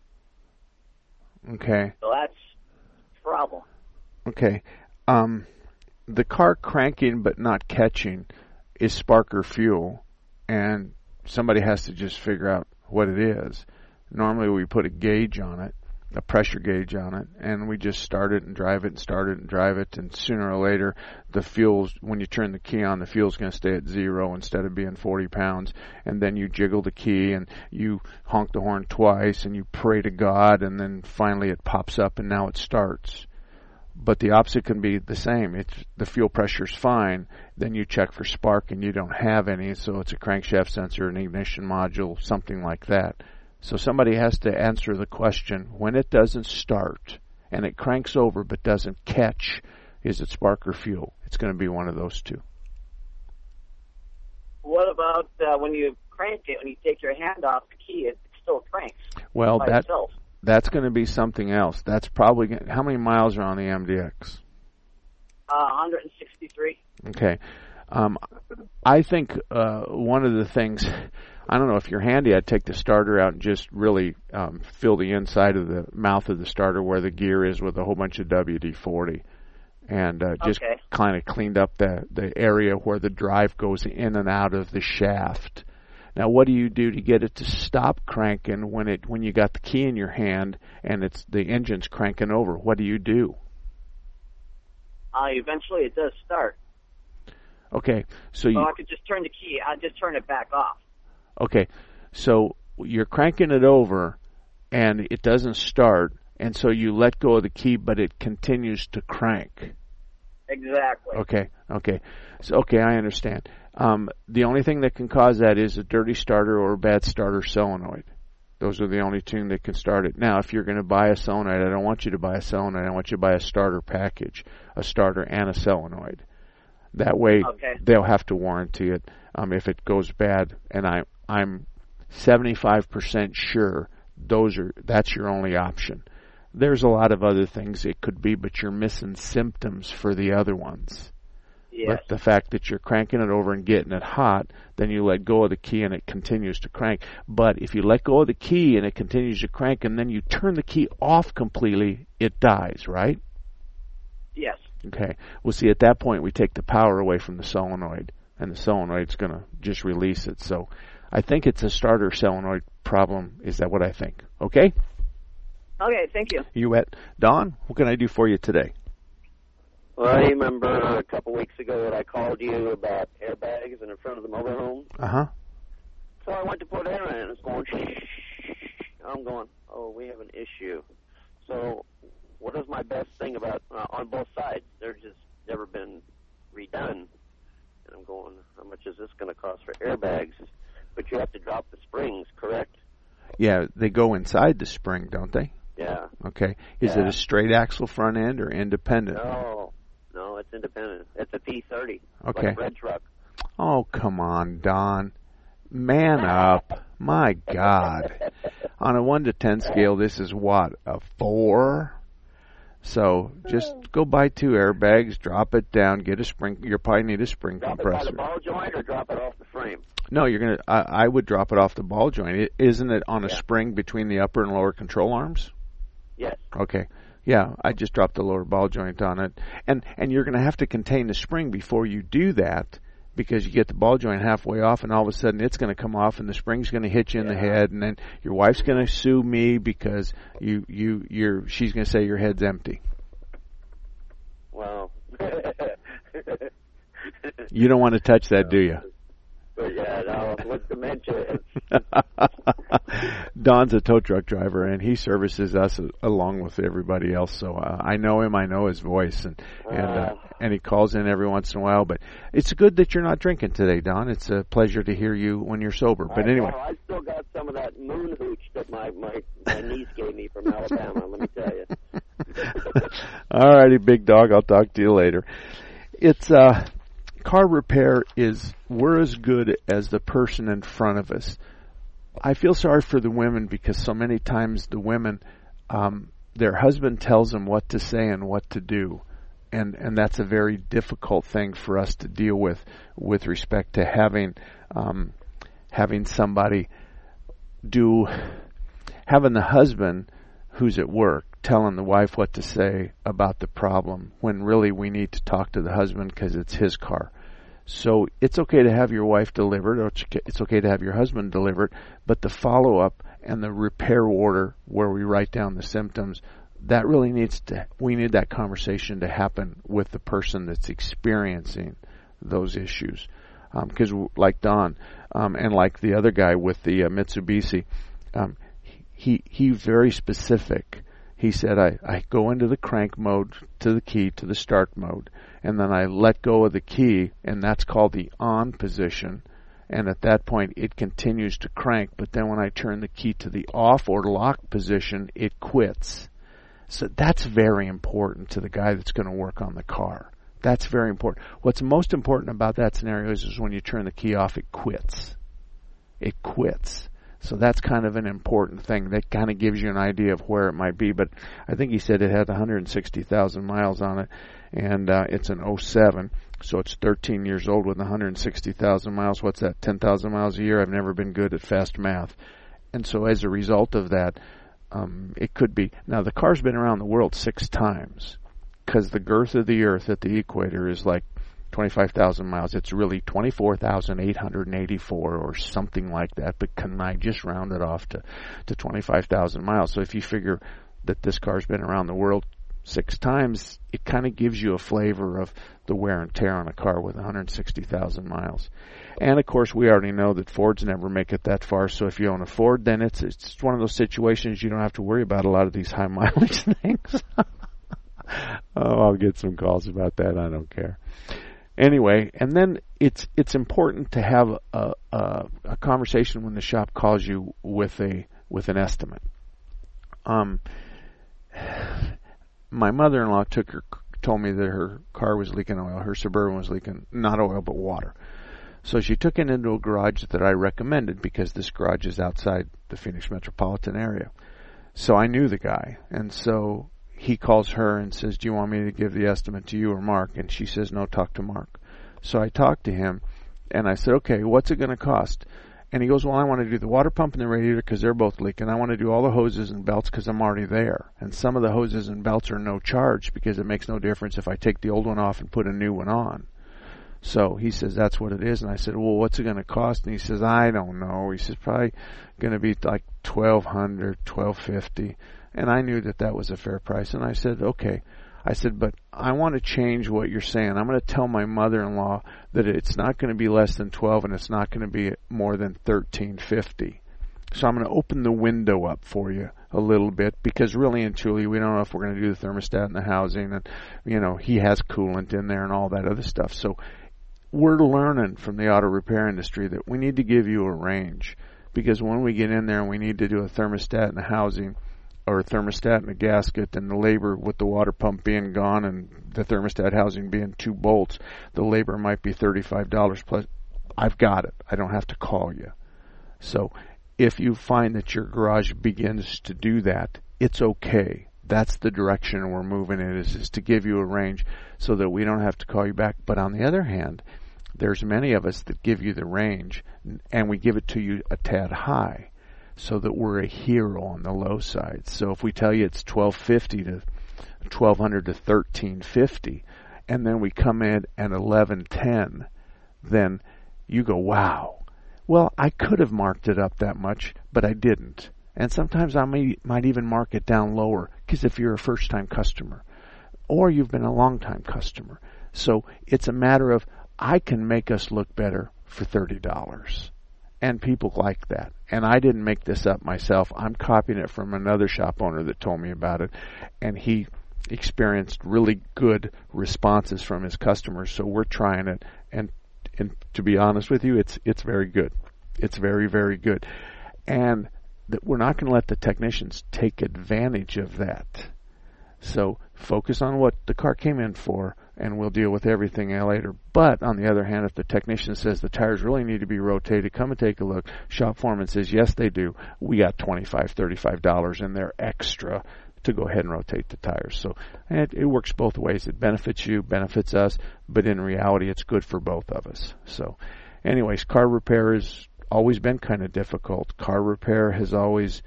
Okay. So that's a problem. Okay. Um, the car cranking but not catching is spark or fuel, and somebody has to just figure out what it is. Normally we put a gauge on it, a pressure gauge on it, and we just start it and drive it and start it and drive it, and sooner or later the fuel's, when you turn the key on, the fuel's going to stay at zero instead of being forty pounds, and then you jiggle the key and you honk the horn twice and you pray to God, and then finally it pops up and now it starts. But the opposite can be the same. It's, the fuel pressure's fine, then you check for spark and you don't have any, so it's a crankshaft sensor, an ignition module, something like that. So somebody has to answer the question, when it doesn't start and it cranks over but doesn't catch, is it spark or fuel? It's going to be one of those two. What about uh, when you crank it, when you take your hand off the key, it still cranks well, by that, itself? That's going to be something else. That's probably going to, how many miles are on the M D X? Uh, one hundred sixty-three. Okay. Um, I think uh, one of the things, I don't know if you're handy, I'd take the starter out and just really um, fill the inside of the mouth of the starter where the gear is with a whole bunch of W D forty. And uh, just okay. kind of cleaned up the, the area where the drive goes in and out of the shaft. Now, what do you do to get it to stop cranking when it when you got the key in your hand and it's the engine's cranking over? What do you do? Uh, eventually, it does start. Okay, so you. So I could just turn the key. I just turn it back off. Okay, so you're cranking it over, and it doesn't start, and so you let go of the key, but it continues to crank. Exactly. Okay, okay, so okay, I understand. Um, the only thing that can cause that is a dirty starter or a bad starter solenoid. Those are the only two that can start it. Now, if you're going to buy a solenoid, I don't want you to buy a solenoid. I want you to buy a starter package, a starter and a solenoid. That way, okay. they'll have to warranty it um, if it goes bad. And I, I'm seventy-five percent sure those are that's your only option. There's a lot of other things it could be, but you're missing symptoms for the other ones. Yes. But the fact that you're cranking it over and getting it hot, then you let go of the key and it continues to crank. But if you let go of the key and it continues to crank and then you turn the key off completely, it dies, right? Yes. Okay. Well, see, at that point, we take the power away from the solenoid, and the solenoid's going to just release it. So I think it's a starter solenoid problem. Is that what I think? Okay? Okay, thank you. You at Don? What can I do for you today? Well, I remember a couple weeks ago that I called you about airbags in the front of the motorhome. Uh-huh. So I went to put air in it, and it's going, shh. I'm going, oh, we have an issue. So what is my best thing about, uh, on both sides? They're just never been redone. And I'm going, how much is this going to cost for airbags? But you have to drop the springs, correct? Yeah, they go inside the spring, don't they? Yeah. Okay. Is yeah. it a straight axle front end or independent? No. No, it's independent. It's a P thirty. Okay. Like a red truck. Oh, come on, Don. Man up. My God. On a one to ten scale, this is what? A four? So just go buy two airbags, drop it down, get a spring. You'll probably need a spring drop compressor. Drop it by the ball joint or drop it off the frame? No, you're gonna. I, I would drop it off the ball joint. It, isn't it on a yeah. spring between the upper and lower control arms? Yes. Okay. Yeah, I just dropped the lower ball joint on it. And and you're going to have to contain the spring before you do that, because you get the ball joint halfway off and all of a sudden it's going to come off and the spring's going to hit you in yeah. the head, and then your wife's going to sue me because you you you're she's going to say your head's empty. Well. You don't want to touch that, do you? But yeah, no, with dementia. Don's a tow truck driver, and he services us along with everybody else. So uh, I know him, I know his voice, and and uh, and he calls in every once in a while. But it's good that you're not drinking today, Don. It's a pleasure to hear you when you're sober. But I, anyway, well, I still got some of that moon hooch that my my, my niece gave me from Alabama. Let me tell you. All righty, big dog. I'll talk to you later. It's uh. Car repair is, we're as good as the person in front of us. I feel sorry for the women because so many times the women, um, their husband tells them what to say and what to do. And, and that's a very difficult thing for us to deal with, with respect to having, um, having somebody do, having the husband who's at work telling the wife what to say about the problem, when really we need to talk to the husband because it's his car. So it's okay to have your wife delivered, or it's okay to have your husband delivered, but the follow-up and the repair order where we write down the symptoms, that really needs to, we need that conversation to happen with the person that's experiencing those issues. Because um, like Don, um, and like the other guy with the uh, Mitsubishi, um, he he very specific. He said, I, I go into the crank mode to the key, to the start mode, and then I let go of the key, and that's called the on position. And at that point, it continues to crank. But then when I turn the key to the off or lock position, it quits. So that's very important to the guy that's going to work on the car. That's very important. What's most important about that scenario is, is when you turn the key off, it quits. It quits. So that's kind of an important thing. That kind of gives you an idea of where it might be. But I think he said it had one hundred sixty thousand miles on it, and uh, it's an oh seven, so it's thirteen years old with one hundred sixty thousand miles. What's that, ten thousand miles a year? I've never been good at fast math. And so as a result of that, um, it could be. Now, the car's been around the world six times, because the girth of the Earth at the equator is like twenty-five thousand miles. It's really twenty-four thousand eight hundred eighty-four or something like that, but can I just round it off to, to twenty-five thousand miles? So if you figure that this car's been around the world six times, it kind of gives you a flavor of the wear and tear on a car with one hundred sixty thousand miles. And of course, we already know that Fords never make it that far, so if you own a Ford, then it's it's one of those situations you don't have to worry about a lot of these high mileage things. Oh, I'll get some calls about that. I don't care. Anyway, and then it's it's important to have a, a, a conversation when the shop calls you with a with an estimate. Um, my mother-in-law took her told me that her car was leaking oil. Her Suburban was leaking not oil but water. So she took it into a garage that I recommended, because this garage is outside the Phoenix metropolitan area. So I knew the guy, and so he calls her and says, do you want me to give the estimate to you or Mark? And she says, no, talk to Mark. So I talked to him, and I said, okay, what's it going to cost? And he goes, well, I want to do the water pump and the radiator because they're both leaking. I want to do all the hoses and belts because I'm already there. And some of the hoses and belts are no charge because it makes no difference if I take the old one off and put a new one on. So he says, that's what it is. And I said, well, what's it going to cost? And he says, I don't know. He says, probably going to be like twelve hundred dollars, twelve fifty. And I knew that that was a fair price. And I said, okay. I said, but I want to change what you're saying. I'm going to tell my mother-in-law that it's not going to be less than twelve and it's not going to be more than thirteen fifty. So I'm going to open the window up for you a little bit because really and truly we don't know if we're going to do the thermostat in the housing, and you know he has coolant in there and all that other stuff. So we're learning from the auto repair industry that we need to give you a range, because when we get in there and we need to do a thermostat in the housing, or a thermostat and a gasket, and the labor with the water pump being gone and the thermostat housing being two bolts, the labor might be thirty-five dollars plus. I've got it. I don't have to call you. So if you find that your garage begins to do that, it's okay. That's the direction we're moving in, is, is to give you a range so that we don't have to call you back. But on the other hand, there's many of us that give you the range, and we give it to you a tad high, so that we're a hero on the low side. So if we tell you it's twelve fifty to twelve hundred to thirteen fifty, and then we come in at eleven ten, then you go, wow. Well, I could have marked it up that much, but I didn't. And sometimes I may, might even mark it down lower, because if you're a first-time customer, or you've been a long-time customer. So it's a matter of, I can make us look better for thirty dollars. And people like that. And I didn't make this up myself. I'm copying it from another shop owner that told me about it. And he experienced really good responses from his customers. So we're trying it. And and to be honest with you, it's it's very good. It's very, very good. And that we're not going to let the technicians take advantage of that. So focus on what the car came in for, and we'll deal with everything later. But on the other hand, if the technician says the tires really need to be rotated, come and take a look. Shop foreman says, yes, they do. We got twenty-five dollars, thirty-five dollars in there extra to go ahead and rotate the tires. So it, it works both ways. It benefits you, benefits us, but in reality, it's good for both of us. So anyways, car repair has always been kind of difficult. Car repair has always...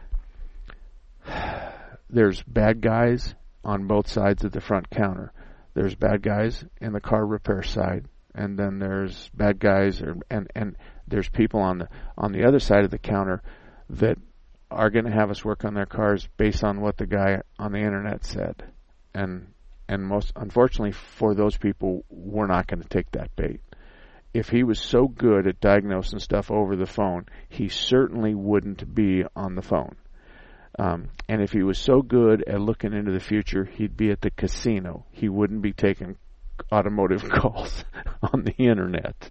There's bad guys on both sides of the front counter. There's bad guys in the car repair side, and then there's bad guys, or, and and there's people on the on the other side of the counter that are going to have us work on their cars based on what the guy on the internet said, and and most unfortunately for those people, we're not going to take that bait. If he was so good at diagnosing stuff over the phone, he certainly wouldn't be on the phone. Um, and if he was so good at looking into the future, he'd be at the casino. He wouldn't be taking automotive calls on the internet.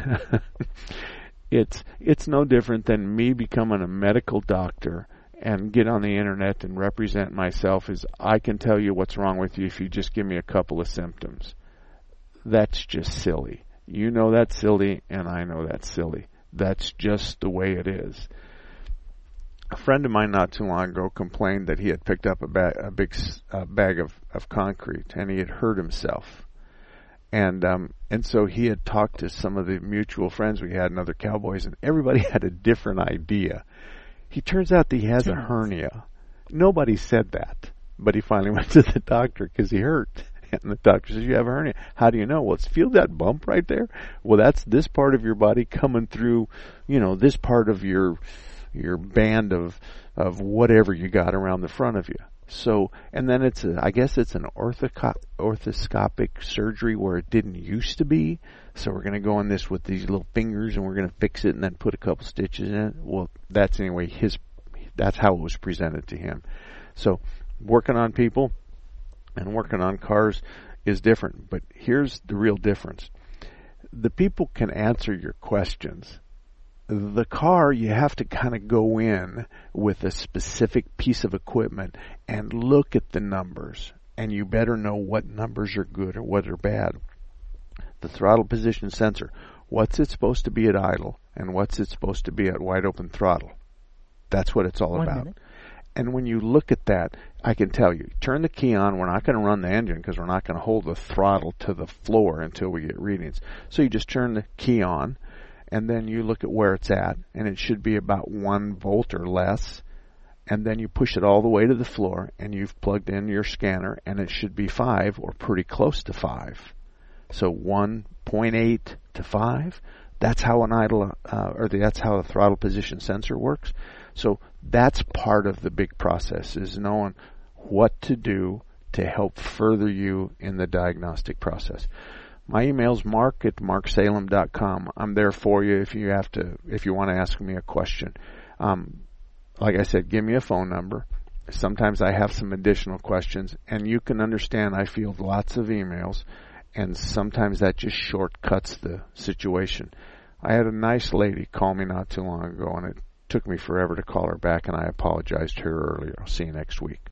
it's it's no different than me becoming a medical doctor and get on the internet and represent myself as, I can tell you what's wrong with you if you just give me a couple of symptoms. That's just silly. You know that's silly, and I know that's silly. That's just the way it is. A friend of mine not too long ago complained that he had picked up a, ba- a big uh, bag of, of concrete, and he had hurt himself. And um, and so he had talked to some of the mutual friends we had and other cowboys, and everybody had a different idea. He turns out that he has a hernia. Nobody said that, but he finally went to the doctor because he hurt. And the doctor says, you have a hernia. How do you know? Well, it's, feel that bump right there? Well, that's this part of your body coming through, you know, this part of your... your band of of whatever you got around the front of you. So, and then it's a, I guess it's an orthoco- orthoscopic surgery where it didn't used to be. So we're going to go in this with these little fingers and we're going to fix it and then put a couple stitches in it. Well, that's anyway his, that's how it was presented to him. So working on people and working on cars is different, but here's the real difference. The people can answer your questions. The car, you have to kind of go in with a specific piece of equipment and look at the numbers. And you better know what numbers are good or what are bad. The throttle position sensor, what's it supposed to be at idle and what's it supposed to be at wide open throttle? That's what it's all One about. minute. And when you look at that, I can tell you, turn the key on. We're not going to run the engine because we're not going to hold the throttle to the floor until we get readings. So you just turn the key on, and then you look at where it's at, and it should be about one volt or less. And then you push it all the way to the floor, and you've plugged in your scanner, and it should be five or pretty close to five. So one point eight to five. That's how an idle, uh, or the, that's how a throttle position sensor works. So that's part of the big process, is knowing what to do to help further you in the diagnostic process. My email's mark at mark salem dot com. I'm there for you if you have to, if you want to ask me a question. Um, like I said, give me a phone number. Sometimes I have some additional questions, and you can understand I field lots of emails, and sometimes that just shortcuts the situation. I had a nice lady call me not too long ago, and it took me forever to call her back, and I apologized to her earlier. I'll see you next week.